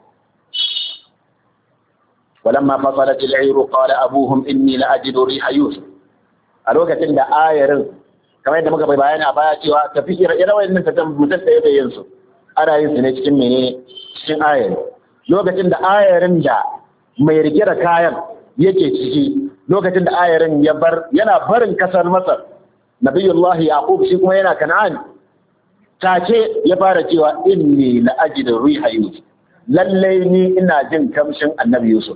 walamma fasalat al-ayr qala abuhum inni la ajidu riha yusuf. A lokacin da ayarin, kamar yadda muka bai bayani a baya cewa tafi ire-ire wayannan ta mutan da yake yin su ana yin su ne cikin menene cikin ayarin. Lokacin da ayarin da mai rike da kayan yake ciki, lokacin da ayarin ya bar yana barin kasar Masar, Nabiyullahi Yaqub shi kuma yana Kan'an, take ya fara cewa inni la ajidu riha yusuf, lallai ni ina jin kamshin Annabi Yusuf.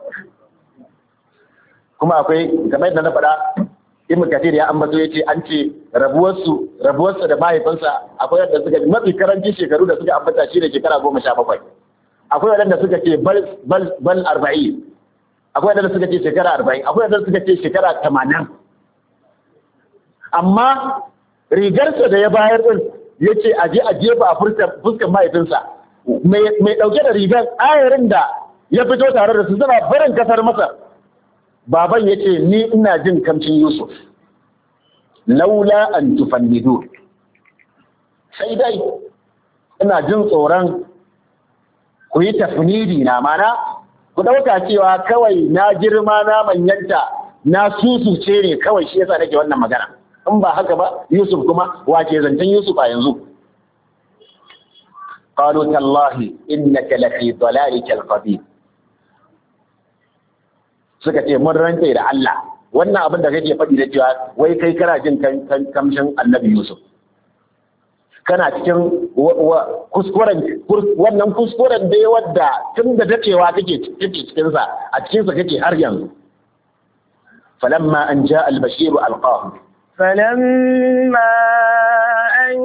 Kuma akwai kamar yadda na faɗa, Ibn Kathir ya ambato yace an ce rabuwarsu rabuwarsa da mahaifinsa akwai yadda suka mafi karanci shekaru da suka ambata shi da shekara goma sha bakwai. Akwai wadanda suka ce bal bal bal arba'in. Akwai wadanda suka ce shekara arba'in. Akwai wadanda suka ce shekara tamanin. Amma rigarsa da ya bayar din yace aje a jefa a fuskar mahaifinsa, mai dauke da rigar ayarin da ya fito tare da su suna barin kasar Masar. Baban yace ni ina jin kamcin Yusuf, laula an tufannidu, sai dai ina jin tsoron ku yi tafnidi na, mana ku dauka cewa kawai na girma na manyanta na susuce ne kawai, shi yasa nake wannan magana. In ba haka ba Yusuf kuma wace zancen Yusuf a yanzu. Qalu tallahi innaka lafi dalalikal qadim. Suka ce mun rantse da Allah, wannan abin da kake faɗi da cewa wai kai kana jin kamshin Annabi Yusuf, kana cikin kuskuren, wannan kuskuren da wadda tun da dacewa kake cikin sa, a cikin sa kake har yanzu. Falamma an ja al-bashir alqahu فلما أن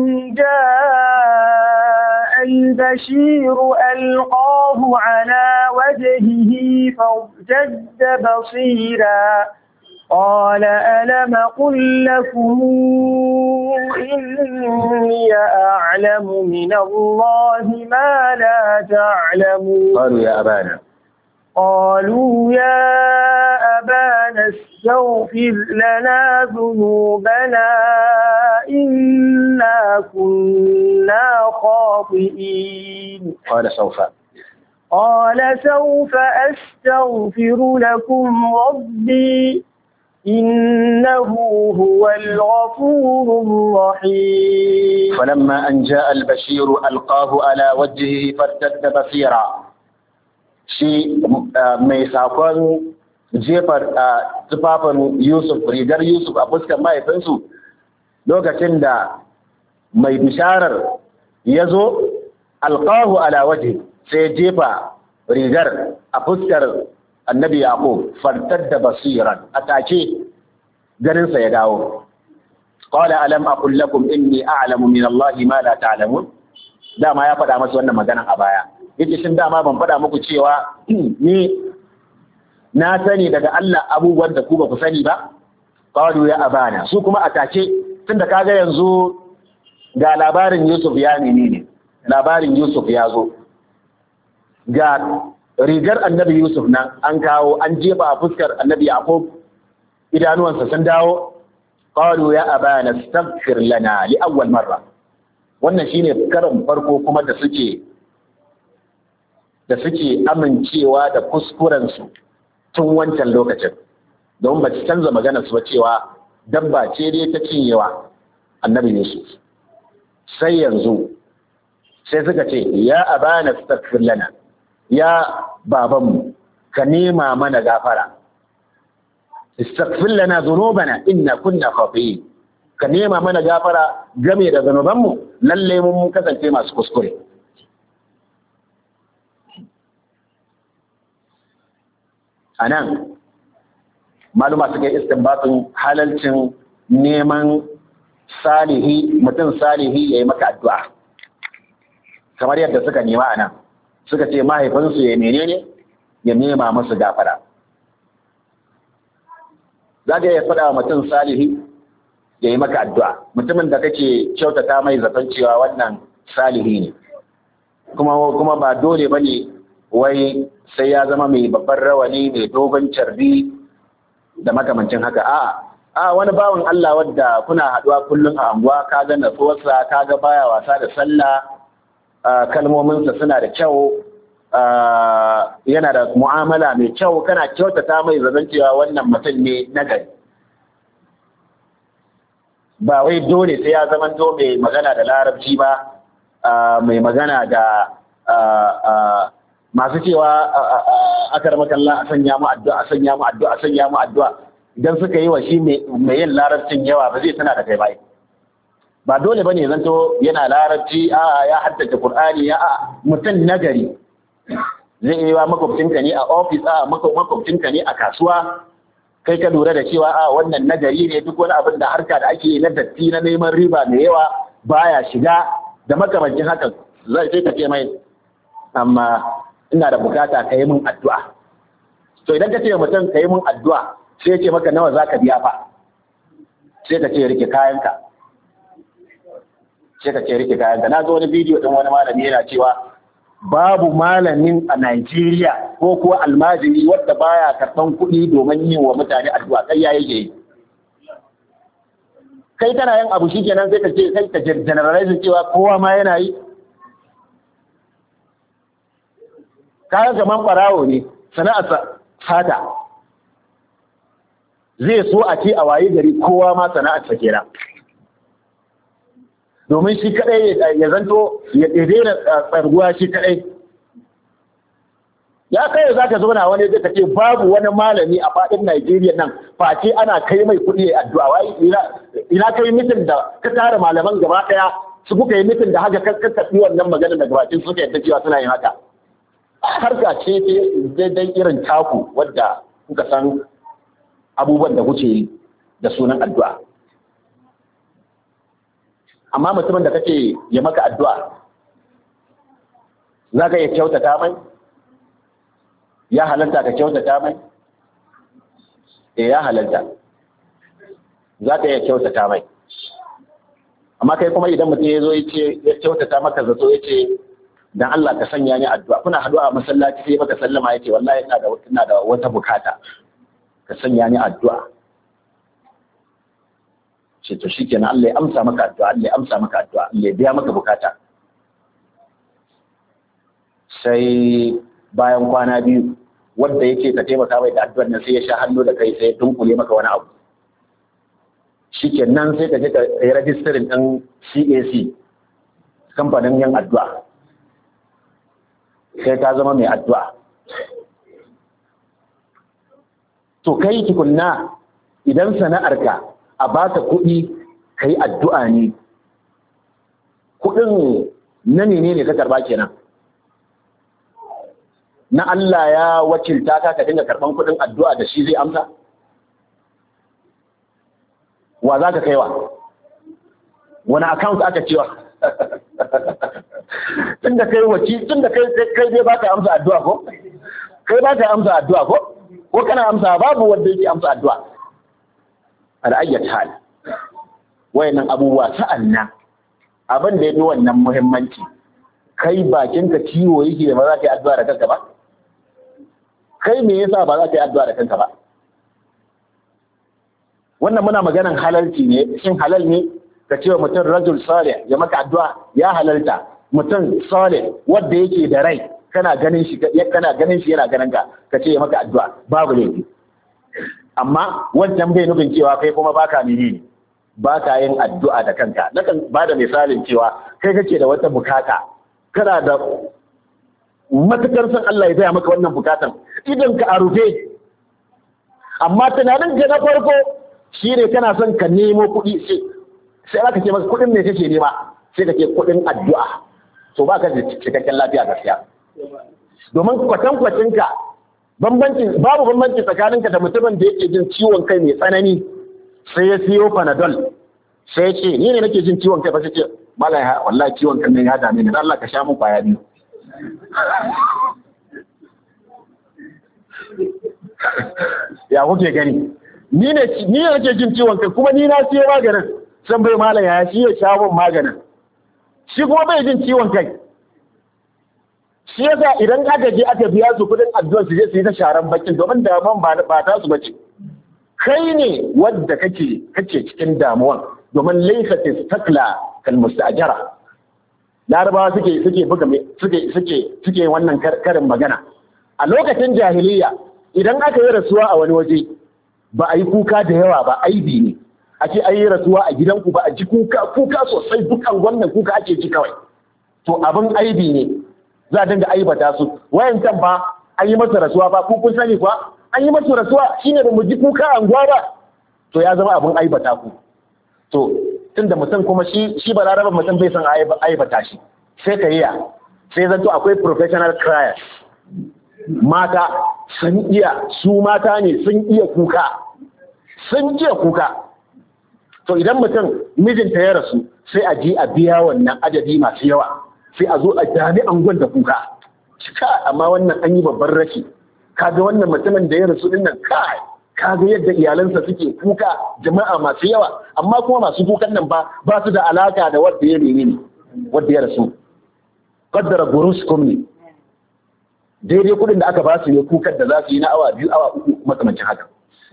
جاء البشير ألقاه على وجهه فارتد بصيرا قال ألم قل لكم إني أعلم من الله ما لا تعلمون. قالوا يا أبانا قالوا يا أبانا استغفر لنا ذنوبنا إنا كنا خاطئين. قال سوف قال سوف أستغفر لكم ربي إنه هو الغفور الرحيم. فلما أن جاء البشير ألقاه على وجهه فارتد بصيرا. shi mai sakon jefar tufafin Yusuf, rigar Yusuf a fuskar mahaifinsu, lokacin da mai bisharar ya zo alqahu ala waje, sai jefa rigar a fuskar Annabi Yaqub, fartar da basiran, a take ganinsa ya dawo. qala alam aqul lakum inni a'lamu min Allah ma la ta'lamun. Dama ya faɗa masa wannan maganan a baya. Yace shin dama ban faɗa muku cewa ni na sani daga Allah abubuwan da ku ba ku sani ba? Qalu ya abana. Su kuma atake tunda kaga yanzu ga labarin Yusuf ya menene? Labarin Yusuf ya zo. Ga rigar annabi Yusuf nan an kawo an jefa a fuskar annabi Yaqub, idanuwansa sun dawo. Qalu ya abana astaghfir lana li awwal marra. Wannan shine karin farko kuma da suke da suke amincewa da kuskuren su tun wancan lokacin. Don ba su canza magana su ba cewa dabba ce dai ta cinyewa annabi Yusuf. Sai yanzu sai suka ce ya abana astaghfir lana, ya babanmu ka nema mana gafara. Istaghfir lana dhunubana inna kunna khati'in. Ka nema mana gafara game da zanubanmu, lalle mun kasance masu kuskure. Anan maluma suka yi istinbatin halalcin neman salihi, mutum salihi ya yi maka addu'a kamar yadda suka nema anan. Suka ce mahaifinsu ya menene ya nema musu gafara. Za ka iya faɗa wa mutum salihi ya yi maka addu'a, mutumin da kake kyautata mai zaton cewa wannan salihi ne, kuma kuma ba dole ba ne wai sai ya zama mai babban rawani mai dogon carbi da makamancin haka. A'a, a wani bawan Allah wadda kuna haɗuwa kullum a anguwa, ka ga natsuwarsa, ka ga baya wasa da sallah, kalmominsa suna da kyau, yana da mu'amala mai kyau, kana kyautata mai zaton cewa wannan mutum ne nagari. Ba wai dole sai ya zama to mai magana da larabci ba, mai magana da masu cewa akar makalla a sanya mu addu'a, a sanya mu addu'a, a sanya mu addu'a. Idan suka yi wa shi mai yin larabcin yawa ba zai tana da kai bai. Ba dole bane zanto yana larabci, a ya haddace Qur'ani, ya a mutum nagari. Zai yi wa makwabcinka ne a ofis, a makwabcinka ne a kasuwa, kai ka lura da cewa a wannan nagari ne, duk wani abin da harka da ake na datti na neman riba mai yawa baya shiga da makamancin hakan. Zai sai ka ce mai amma ina da bukata ka yi min addu'a. To idan ka ce mutum ka yi min addu'a sai ya ce maka nawa za ka biya fa, sai ka ce rike kayanka. Sai ka ce rike kayanka. Na zo wani bidiyo ɗin wani malami yana cewa babu malamin a Najeriya ko kuwa almajiri wadda baya karɓan kuɗi domin yin wa mutane addu'a, kai ya yake. Kai kana yin abu shikenan sai ka ce sai ka generalize cewa kowa ma yana yi. Kayan kaman ɓarawo ne, sana'arsa fata. Zai so a ce a waye gari kowa ma sana'arsa kenan. Domin shi kadai ya zanto ya daina tsarguwa shi kadai. Ya kai za ka zauna wani zai ce babu wani malami a faɗin Najeriya nan face ana kai mai kuɗi ya addu'a. Wai ina kai mitin da ka tara malaman gaba ɗaya su kuka yi mitin da haka kakkaɓi wannan maganar da gabatin suka yadda cewa suna yin haka. Harka ce daidai irin taku wadda kuka san abubuwan da kuke yi da sunan addu'a. Amma mutumin da kake ya maka addu'a, za ka iya kyautata mai? Ya halarta ka kyautata mai? Eh, ya halarta. Za ka iya kyautata mai. Amma kai kuma idan mutum ya zo ya kyautata maka zato ya ce, dan Allah ka sanya ni addu'a. Kuna haɗuwa a masallaci sai maka sallama ya ce, wallahi ina da ina da wata bukata. Ka sanya ni addu'a. Ce to shikenan Allah ya amsa maka addu'a, Allah ya amsa maka addu'a, Allah ya biya maka bukata. Sai bayan kwana biyu wanda yake ka taimaka mai da addu'ar nan sai ya sha hannu da kai sai ya dunkule maka wani abu. Shikenan sai ka je ka yi registering ɗin C A C, kamfanin yin addu'a. Sai ka zama mai addu'a. To kai tukunna idan sana'arka a baka kuɗi ka yi addu'a ne, kuɗin na ne ne ka karɓa kenan. Na Allah ya wakilta ka ka dinga karɓan kuɗin addu'a da shi zai amsa? Wa za ka kaiwa? wani account aka cewa tunda kai waci tunda kai kai dai baka amsa addu'a ko kai baka amsa addu'a ko ko kana amsa babu wanda yake amsa addu'a ala ayyat hal wayannan abubuwa sa'annan abin da yafi wannan muhimmanci kai bakinka ciwo yake ba za ka yi addu'a da kanka ba kai me yasa ba za ka yi addu'a da kanka ba wannan muna maganan halalci ne shin halal ne ka ce wa mutum rajul salih ya maka addu'a ya halalta mutum salih wanda yake da rai kana ganin shi kana ganin shi yana ganin ka ka ce ya maka addu'a babu laifi amma wancan bai nufin cewa kai kuma baka nini baka yin addu'a da kanka nakan bada misalin cewa kai kake da wata bukata kana da matukar san Allah ya zaya maka wannan bukatan idan ka a rufe amma tunanin ka na farko shi ne kana son ka nemo kuɗi sai sai aka ce maka kuɗin ne kake nema sai kake kuɗin addu'a to ba ka da cikakken lafiya gaskiya domin kwatankwacin ka bambancin babu bambanci tsakaninka da mutumin da yake jin ciwon kai mai tsanani sai ya siyo panadol sai ya ce ni ne nake jin ciwon kai ba sai ce malai wallahi ciwon kan ne ya dame ni dan Allah ka sha mun kwaya biyu ya kuke gani ni ne ni ne nake jin ciwon kai kuma ni na siyo maganin san bai malai ya shi ya sha mun maganin shi kuma bai jin ciwon kai shi yasa idan aka je aka biya su kudin addu'a su je su yi ta sharan bakin domin damuwan ba ba ta su bace kai ne wanda kake kake cikin damuwan domin laysa tastakla kal mustajara larabawa suke suke buga suke suke suke wannan karin magana a lokacin jahiliya idan aka yi rasuwa a wani waje ba a yi kuka da yawa ba aibi ne ake an yi rasuwa a gidanku ba a ji kuka kuka sosai dukkan wannan kuka ake ji kawai to abin aibi ne za a dinga aibata su wayancan ba an yi masa rasuwa ba ku kun sani kuwa an yi masa rasuwa shine ba mu ji kuka anguwa ba to ya zama abin aibata ku to tunda mutum kuma shi shi balaraban mutum bai san aibata shi sai ka yiya sai zanto akwai professional criers mata sun iya su mata ne sun iya kuka sun iya kuka to idan mutum mijinta ya rasu sai a je a biya wannan adadi masu yawa sai a zo a jami'an gwal da kuka cika amma wannan an yi babban rashi kaga wannan mutumin da ya rasu din nan kai kaga yadda iyalansa suke kuka jama'a masu yawa amma kuma masu kukan nan ba ba su da alaka da wanda ya nemi ne wanda ya rasu qaddara guruskum ne daidai kudin da aka ba su ne kukan da za su yi na awa biyu awa uku makamancin haka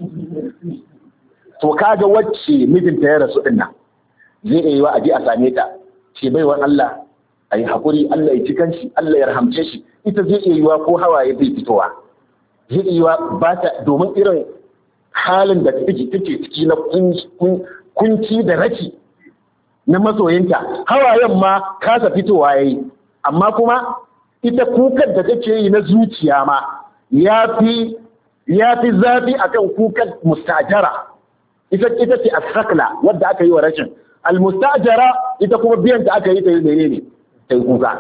to kaga wacce mijinta ya rasu din nan zai iya yi wa aje a same ta ce baiwan Allah a yi haƙuri Allah ya ci kanshi Allah ya rahamce shi ita zai iya yiwa ko hawaye bai fitowa zai iya yiwa ba ta domin irin halin da take take ciki na kunci da raki na masoyinta hawayen ma kasa fitowa yayi amma kuma ita kukan da take yi na zuciya ma yafi yafi zafi akan kukan mustajara ita ita ce as-sakla wanda aka yi wa rashin al-mustajara ita kuma biyan da aka yi ta yi menene sai kuka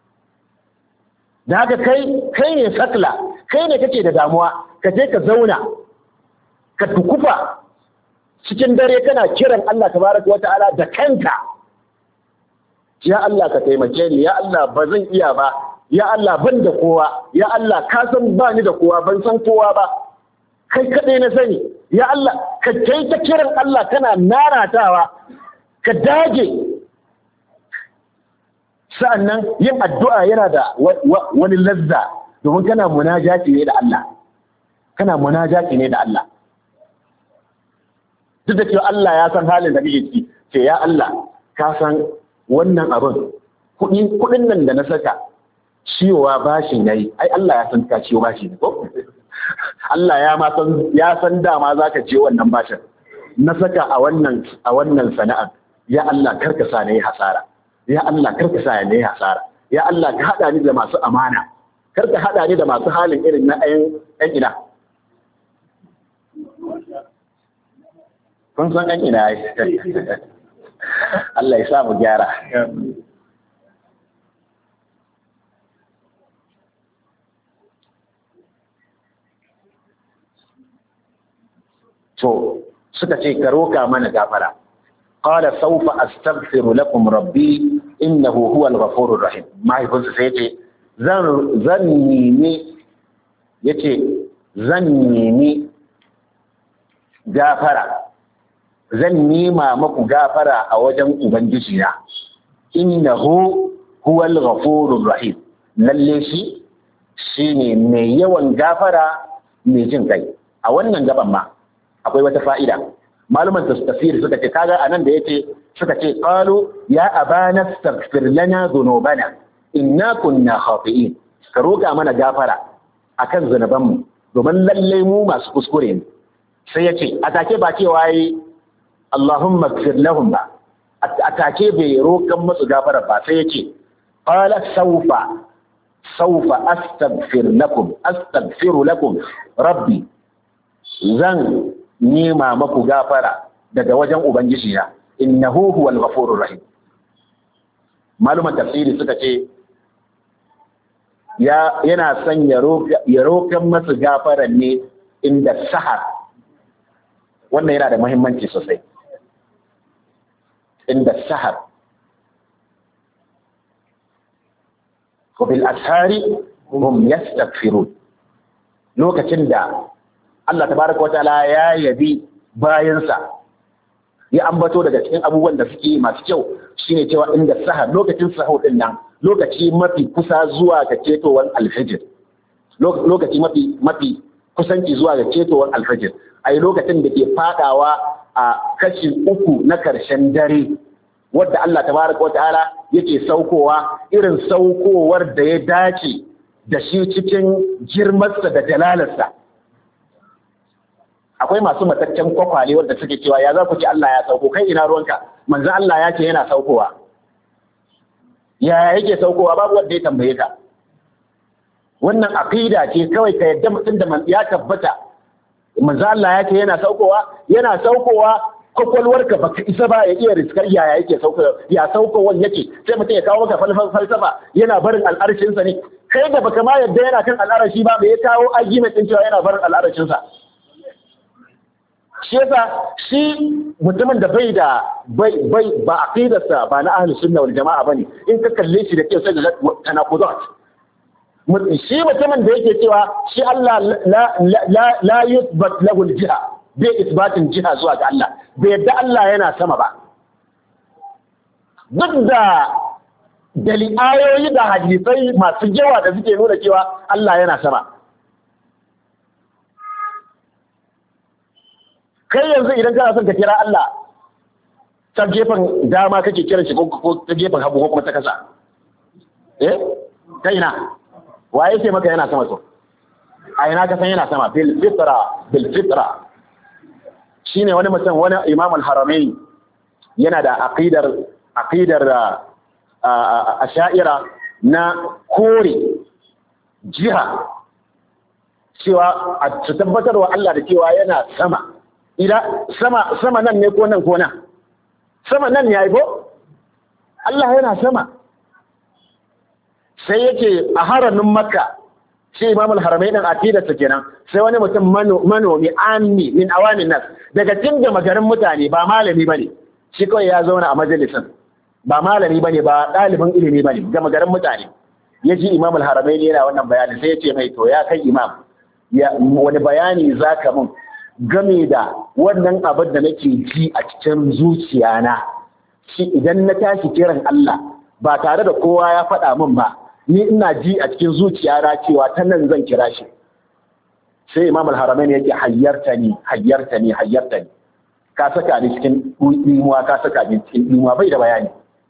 da haka kai kai ne sakla kai ne kake da damuwa ka je ka zauna ka tukufa cikin dare kana kiran Allah tabaraka wata'ala da kanka ya Allah ka taimake ni ya Allah ba zan iya ba ya Allah ban da kowa ya Allah ka san ba ni da kowa ban san kowa ba kai kadai na sani ya Allah ka kai ta kiran Allah kana naratawa ka dage sa'annan yin addu'a yana da wani lazza domin kana munajati ne da Allah kana munajati ne da Allah duk da cewa Allah ya san halin da kake ciki ce ya Allah ka san wannan abin kudin kudin nan da na saka ciwowa bashin yayi ai Allah ya san ka ciwo bashi ne ko Allah ya ma san ya san dama zaka ciwo wannan bashin na saka a wannan a wannan sana'a ya Allah karka sa ne hasara ya Allah karka sa ne hasara ya Allah ka hada ni da masu amana karka hada ni da masu halin irin na ɗayan ɗan ina kun san ɗan ina Allah ya sa mu gyara to suka ce ka roka mana gafara qala sawfa astaghfiru lakum rabbi innahu huwal ghafurur rahim mahaifinsa sai yace zan zan nemi yace zan nemi gafara zan nema maku gafara a wajen ubangiji na innahu huwal ghafurur rahim lalle shi shine mai yawan gafara mai jin kai a wannan gaban ma akwai wata fa'ida maluman tafsir suka ce kaga anan da yace suka ce qalu ya abana astaghfir lana dhunubana inna kunna khati'in ka roka mana gafara akan zanuban mu domin lalle mu masu kuskure ne sai yace atake ba cewa yi Allahumma ighfir lahum ba atake bai rokan musu gafara ba sai yace qala sawfa sawfa astaghfir lakum astaghfiru lakum rabbi zan nema maku gafara daga wajen ubangiji na innahu huwal ghafurur rahim maluman tafsiri suka ce ya yana son ya roƙan masu gafara ne inda sahar wannan yana da muhimmanci sosai inda sahar ko bil ashari hum yastaghfirun lokacin da Allah tabaraka wataala ya yabi bayansa ya ambato daga cikin abubuwan da suke masu kyau shine cewa inda sahar lokacin sahur din nan lokaci mafi kusa zuwa ga cetowar alfajir lokaci mafi mafi kusanci zuwa ga cetowar alfajir ai lokacin da ke fadawa a kashi uku na karshen dare wanda Allah tabaraka wataala yake saukowa irin saukowar da ya dace da shi cikin girmarsa da jalalarsa akwai masu mataccen kwakwale wanda suke cewa ya za ku ci Allah ya sauko kai ina ruwanka manzo Allah ya ce yana saukowa ya yake saukowa babu wanda ya tambaye ka wannan aqida ce kawai ka yadda mutum da ya tabbata manzo Allah ya ce yana saukowa yana saukowa kwakwalwarka baka isa ba ya iya riskar yaya yake saukowa ya saukowan yake sai mutum ya kawo maka falsafa yana barin al'arshinsa ne kai da baka ma yadda yana kan al'arashi ba me ya kawo argument din cewa yana barin al'arashinsa shi yasa shi mutumin da bai da bai bai ba aqidarsa ba na ahlus sunna wal jama'a bane in ka kalle shi da kyau sai da tanaqudat shi mutumin da yake cewa shi Allah la la la yuthbat lahu al-jiha bai isbatin jiha zuwa ga Allah bai yadda Allah yana sama ba duk da dalilayoyi da hadisai masu yawa da suke nuna cewa Allah yana sama kai yanzu idan kana son ka kira Allah ta gefen dama kake kiran shi ko ta gefen hagu ko kuma ta kasa eh kai na waye sai maka yana sama to a ina ka san yana sama bil fitra bil fitra shine wani mutum wani Imam al-Haramain yana da aqidar aqidar asha'ira na kore jiha cewa a tabbatarwa Allah da cewa yana sama ila sama sama nan ne ko nan ko nan sama nan ne yayi ko Allah yana sama sai yake a haramin Makka shi Imam al-Haramain din aqidarsa kenan sai wani mutum manomi ammi min awamin nas daga cikin magarin mutane ba malami bane shi kawai ya zauna a majalisin ba malami bane ba dalibin ilimi bane ga magarin mutane yaji Imam al-Haramain yana wannan bayani sai ya ce mai to ya kai imam ya wani bayani zaka mun game da wannan abin da nake ji a cikin zuciyana shi idan na tashi kiran Allah ba tare da kowa ya faɗa min ba ni ina ji a cikin zuciyana cewa ta nan zan kira shi sai Imam al-Haramain yake hayyartani hayyartani hayyartani ka saka ni cikin dimuwa ka saka ni cikin dimuwa bai da bayani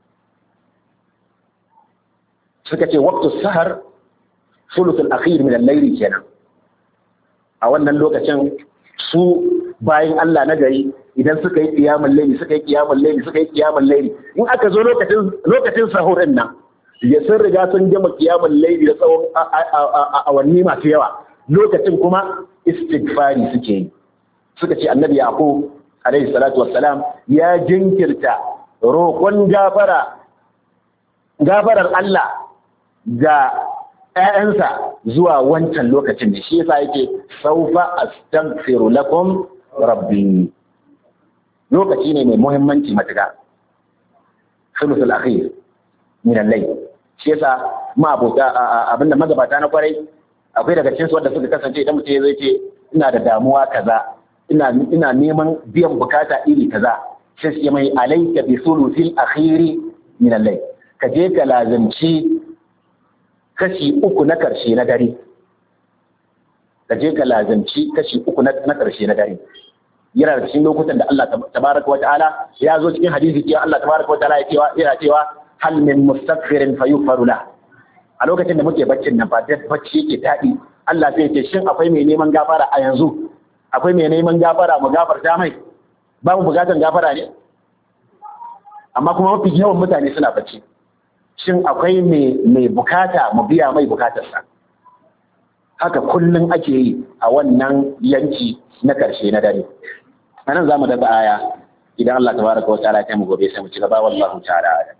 suka ce waqtu sahar thuluth al-akhir min al-layl kenan a wannan lokacin su bayan Allah na gari idan suka yi kiyamul layli suka yi kiyamul layli suka yi kiyamul layli in aka zo lokacin lokacin sahur din nan ya sun riga sun gama kiyamul layli da tsawon awanni masu yawa lokacin kuma istighfari suke yi suka ce annabi yaqub alaihi salatu wassalam ya jinkirta roƙon gafara gafarar Allah ga ‘ya'yansa zuwa wancan lokacin da shi yasa yake saufa astaghfiru lakum rabbi lokaci ne mai muhimmanci matuƙa sulusul akhir min al-layl shi yasa ma abota abinda magabata na kwarai akwai daga cikin su wanda suka kasance idan mutum zai ce ina da damuwa kaza ina ina neman biyan bukata iri kaza sai su mai alayka bi sulusil akhir min al-layl ka je ka lazimci kashi uku na karshe na dare ka je ka lazimci kashi uku na karshe na dare yana da cikin lokutan da Allah tabaraka wa ta'ala ya zo cikin hadisi cewa Allah tabaraka wa ta'ala ya cewa yana cewa hal min mustaghfirin fayughfaru la a lokacin da muke baccin nan fa bacci yake tadi Allah sai ya ce shin akwai mai neman gafara a yanzu akwai mai neman gafara mu gafarta mai ba mu bukatan gafara ne amma kuma mafi yawan mutane suna bacci shin akwai mai mai bukata mu biya mai bukatarsa haka kullum ake yi a wannan yanki na karshe na dare anan zamu daga aya idan Allah tabaraka wa ta'ala ya mu gobe sai mu ci gaba wallahu ta'ala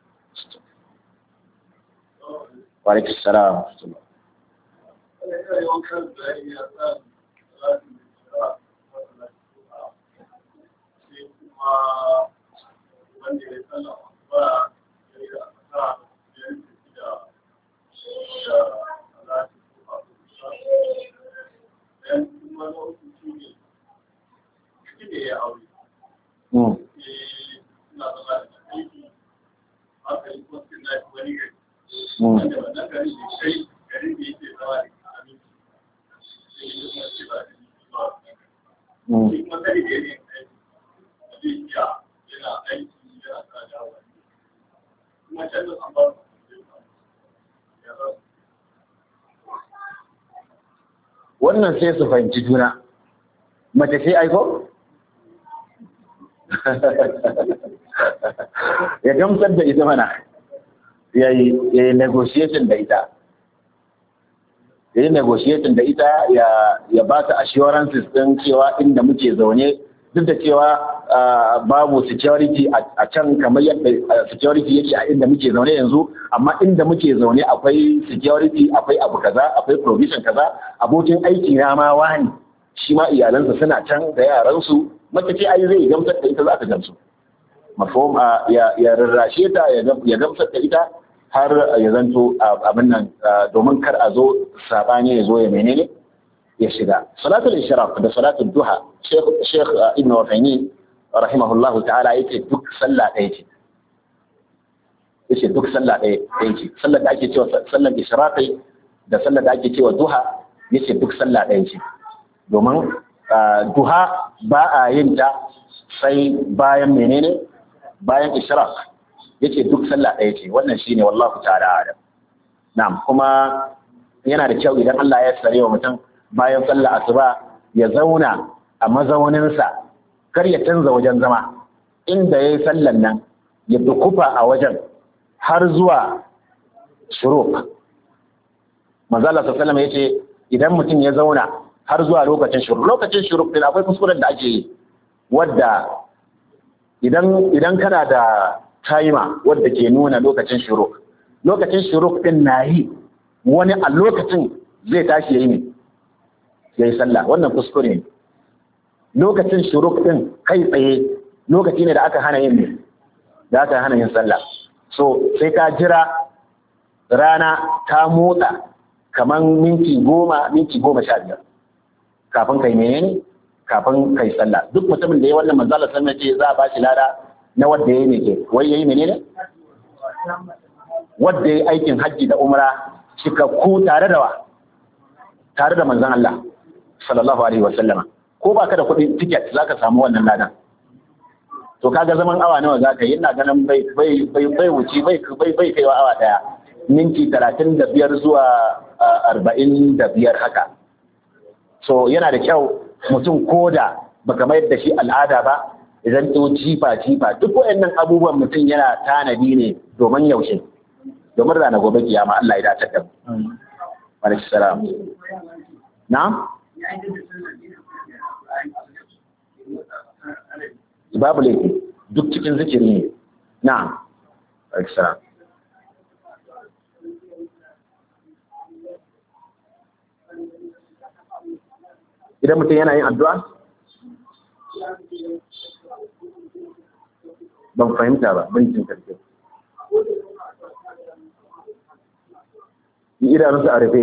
wa alaikum assalam Mm. Wannan sai su fahimci juna mace sai aiko ya gamsar da ita mana ya yi negotiation da ita ya yi negotiation da ita ya ba ta assurances din cewa inda muke zaune duk da cewa babu security a can kamar yadda security yake a inda muke zaune yanzu amma inda muke zaune akwai security akwai abu kaza akwai provision kaza abokin aiki na ma wani shi ma iyalansa suna can da yaransu mace ce ai zai gamsar da ita za ta gamsu mafhum ya ya rarrashe ta ya gamsar da ita har ya zanto abin nan domin kar a zo sabani ya zo ya menene ya shiga salatul ishraq da salatul duha sheikh sheikh ibn Uthaymeen rahimahullah ta'ala yake duk sallah ɗaya ce yace duk sallah ɗaya ce sallar da ake cewa sallar ishraqi da sallar da ake cewa duha yace duk sallah ɗaya ce domin duha ba a yin ta sai bayan menene bayan ishraq yace duk sallah ɗaya ce wannan shine wallahu ta'ala alam na'am kuma yana da kyau idan Allah ya sare wa mutum bayan sallah asuba ya zauna a mazauninsa kar ya canza wajen zama inda yayi sallan nan ya dukufa a wajen har zuwa shuruq manzo Allah sallallahu alaihi wasallam yace idan mutum ya zauna har zuwa lokacin shuruq lokacin shuruq din akwai kuskuren da ake yi wadda idan idan kana da timer wadda ke nuna lokacin shuruq lokacin shuruq din nayi wani a lokacin zai tashi yayi ne yayi sallah wannan kuskure ne lokacin shuruq din kai tsaye lokaci ne da aka hana yin ne da aka hana yin sallah so sai ka jira rana ta motsa kaman minti goma minti goma sha biyar kafin kai menene kafin kai sallah duk mutumin da ya wannan manzo Allah sallallahu alaihi wasallam ce za a ba shi lada na wanda yayi ne ke wai yayi menene wanda yayi aikin haji da umra cikakku tare da wa tare da manzon Allah sallallahu alaihi wasallama ko baka da kuɗin ticket zaka samu wannan ladan to kaga zaman awa nawa zaka yi ina ganin bai bai bai bai wuci bai bai bai kaiwa awa daya minti talatin da biyar zuwa arba'in da biyar haka so yana da kyau mutum koda baka mayar da shi al'ada ba idan to jifa jifa duk wayannan abubuwan mutum yana tanadi ne domin yaushe domin rana gobe kiyama Allah ya dace da mu alaihi salam na'am babu laifi duk cikin zikiri ne na'am alaihi salam idan mutum yana yin addu'a ban fahimta ba bincin karfe idanunsu a rufe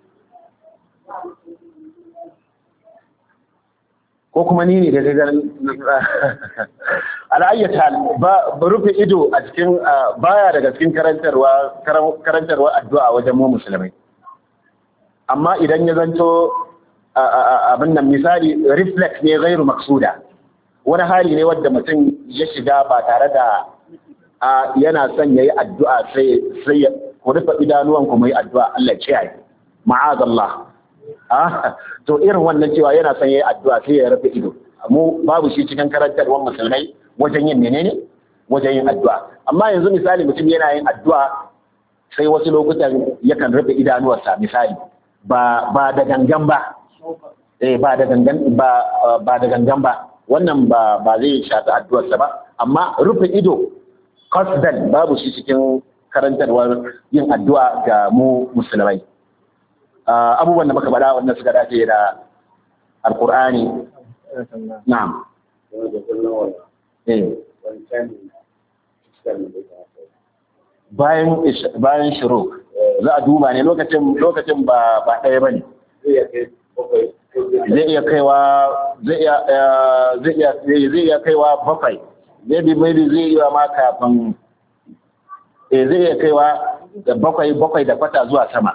ko kuma ni ne da ganin al'ayyata ba rufe ido a cikin baya daga cikin karantarwa karantarwa addu'a wajen mu musulmai amma idan ya zanto abin nan misali reflex ne gairu maksuda wani hali ne wanda mutum ya shiga ba tare da yana son yayi addu'a sai sai ku rufe idanuwan ku mai addu'a Allah ya kiyaye ma'azallah ah to irin wannan cewa yana son yayi addu'a sai ya rufe ido mu babu shi cikin karantarwar musulmai wajen yin menene wajen yin addu'a amma yanzu misali mutum yana yin addu'a sai wasu lokutan yakan rufe idanuwarsa misali ba ba da gangan ba eh ba da gangan ba ba da gangan ba wannan ba ba zai shafi addu'arsa ba amma rufe ido qasdan babu shi cikin karantarwar yin addu'a ga mu musulmai abubuwan da muka bada wannan suka dace da alqur'ani na'am eh bayan bayan shuru za a duba ne lokacin lokacin ba ba ɗaya bane zai iya kaiwa zai iya zai iya zai iya kaiwa bakwai maybe maybe zai iya ma kafin eh zai iya kaiwa da bakwai bakwai da kwata zuwa sama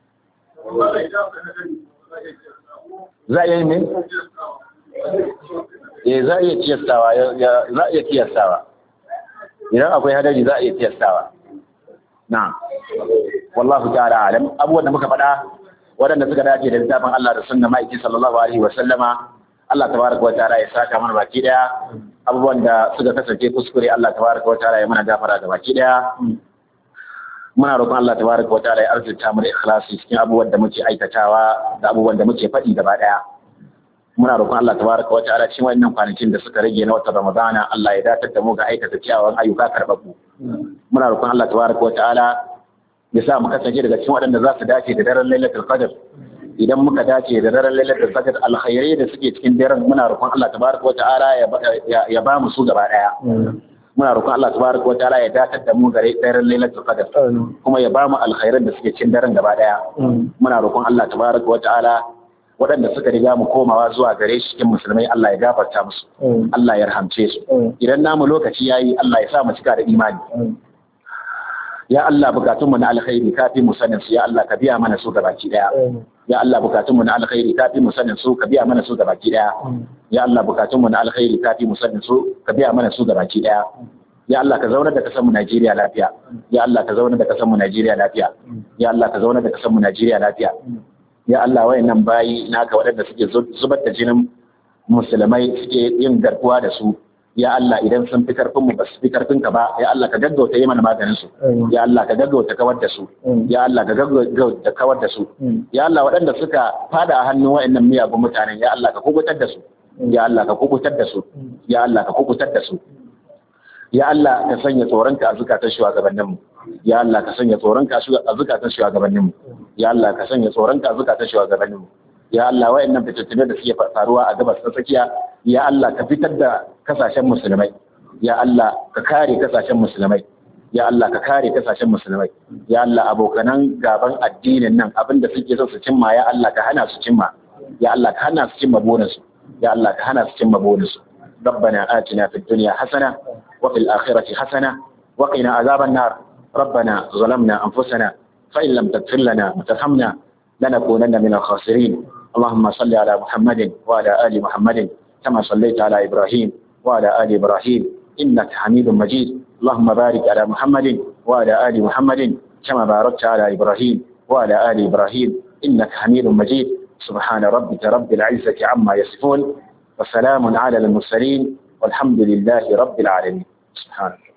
za a yi ne eh za a iya kiyastawa za a iya kiyastawa idan akwai hadari za a iya kiyastawa na'am wallahu ta'ala alam abubuwan da muka faɗa waɗanda suka dace da littafin Allah da sunna ma'aiki sallallahu alaihi wa sallama Allah tabaraka wa ta'ala ya saka mana baki daya abubuwan da suka kasance kuskure Allah tabaraka wa ta'ala ya mana gafara da baki daya muna roƙon Allah tabaraka wa ta'ala ya arzuta mu da ikhlasi cikin abubuwan da muke aikatawa da abubuwan da muke faɗi gaba daya muna roƙon Allah tabaraka wa ta'ala cikin wannan kwanakin da suka rage na watan Ramadana Allah ya datar da mu ga aikata kyawawan ayyuka karbabu muna roƙon Allah tabaraka wa ta'ala ya sa mu kasance daga cikin waɗanda za su dace da daren Lailatul Qadr idan muka dace da daren Lailatul Qadr alkhairai da suke cikin daren muna roƙon Allah tabaraka wa ta'ala ya ba mu su gaba daya muna roƙon Allah tabaraka wa ta'ala ya datar da mu gare daren Lailatul Qadr kuma ya ba mu alkhairan da suke cikin daren gaba daya muna roƙon Allah tabaraka wa ta'ala waɗanda suka riga mu komawa zuwa gare shi cikin musulmai Allah ya gafarta musu Allah ya rahamce su idan namu lokaci yayi Allah ya sa mu cika da imani ya Allah bukatunmu na alkhairi kafi mu sanin su ya Allah ka biya mana su gabaki daya ya Allah bukatunmu na alkhairi kafi mu sanin su ka biya mana su gabaki daya ya Allah bukatunmu na alkhairi kafi mu sanin su ka biya mana su gabaki daya ya Allah ka zaunar da kasar mu Najeriya lafiya ya Allah ka zaunar da kasar mu Najeriya lafiya ya Allah ka zaunar da kasar mu Najeriya lafiya ya Allah wayannan bayi naka waɗanda suke zubar da jinin musulmai suke yin garkuwa da su ya Allah idan sun fi karfin mu ba su fi karfin ka ba ya Allah ka gaggauta yi mana maganin su ya Allah ka gaggauta kawar da su ya Allah ka gaggauta kawar da su ya Allah waɗanda suka fada a hannun wayannan miyagun mutanen ya Allah ka kubutar da su ya Allah ka kubutar da su ya Allah ka kubutar da su ya Allah ka sanya tsoronka a zukatan shugabannin mu ya Allah ka sanya tsoronka a zukatan shugabannin mu ya Allah ka sanya tsoronka a zukatan shugabannin mu ya Allah wayannan fitattune da suke faruwa a gabas ta tsakiya ya Allah ka fitar da kasashen musulmai ya Allah ka kare kasashen musulmai ya Allah ka kare kasashen musulmai ya Allah abokanan gaban addinin nan abinda suke so su cimma ya Allah ka hana su cimma ya Allah ka hana su cimma burinsu ya Allah ka hana su cimma burinsu ربنا آتنا في الدنيا حسنة وفي الآخرة حسنة وقنا عذاب النار ربنا ظلمنا أنفسنا فإن لم تغفر لنا وترحمنا لنكونن من الخاسرين اللهم صل على محمد وعلى آل محمد كما صليت على إبراهيم وعلى آل إبراهيم إنك حميد مجيد اللهم بارك على محمد وعلى آل محمد كما باركت على إبراهيم وعلى آل إبراهيم إنك حميد مجيد سبحان ربك رب العزة عما يصفون وسلام على المرسلين والحمد لله رب العالمين سبحانك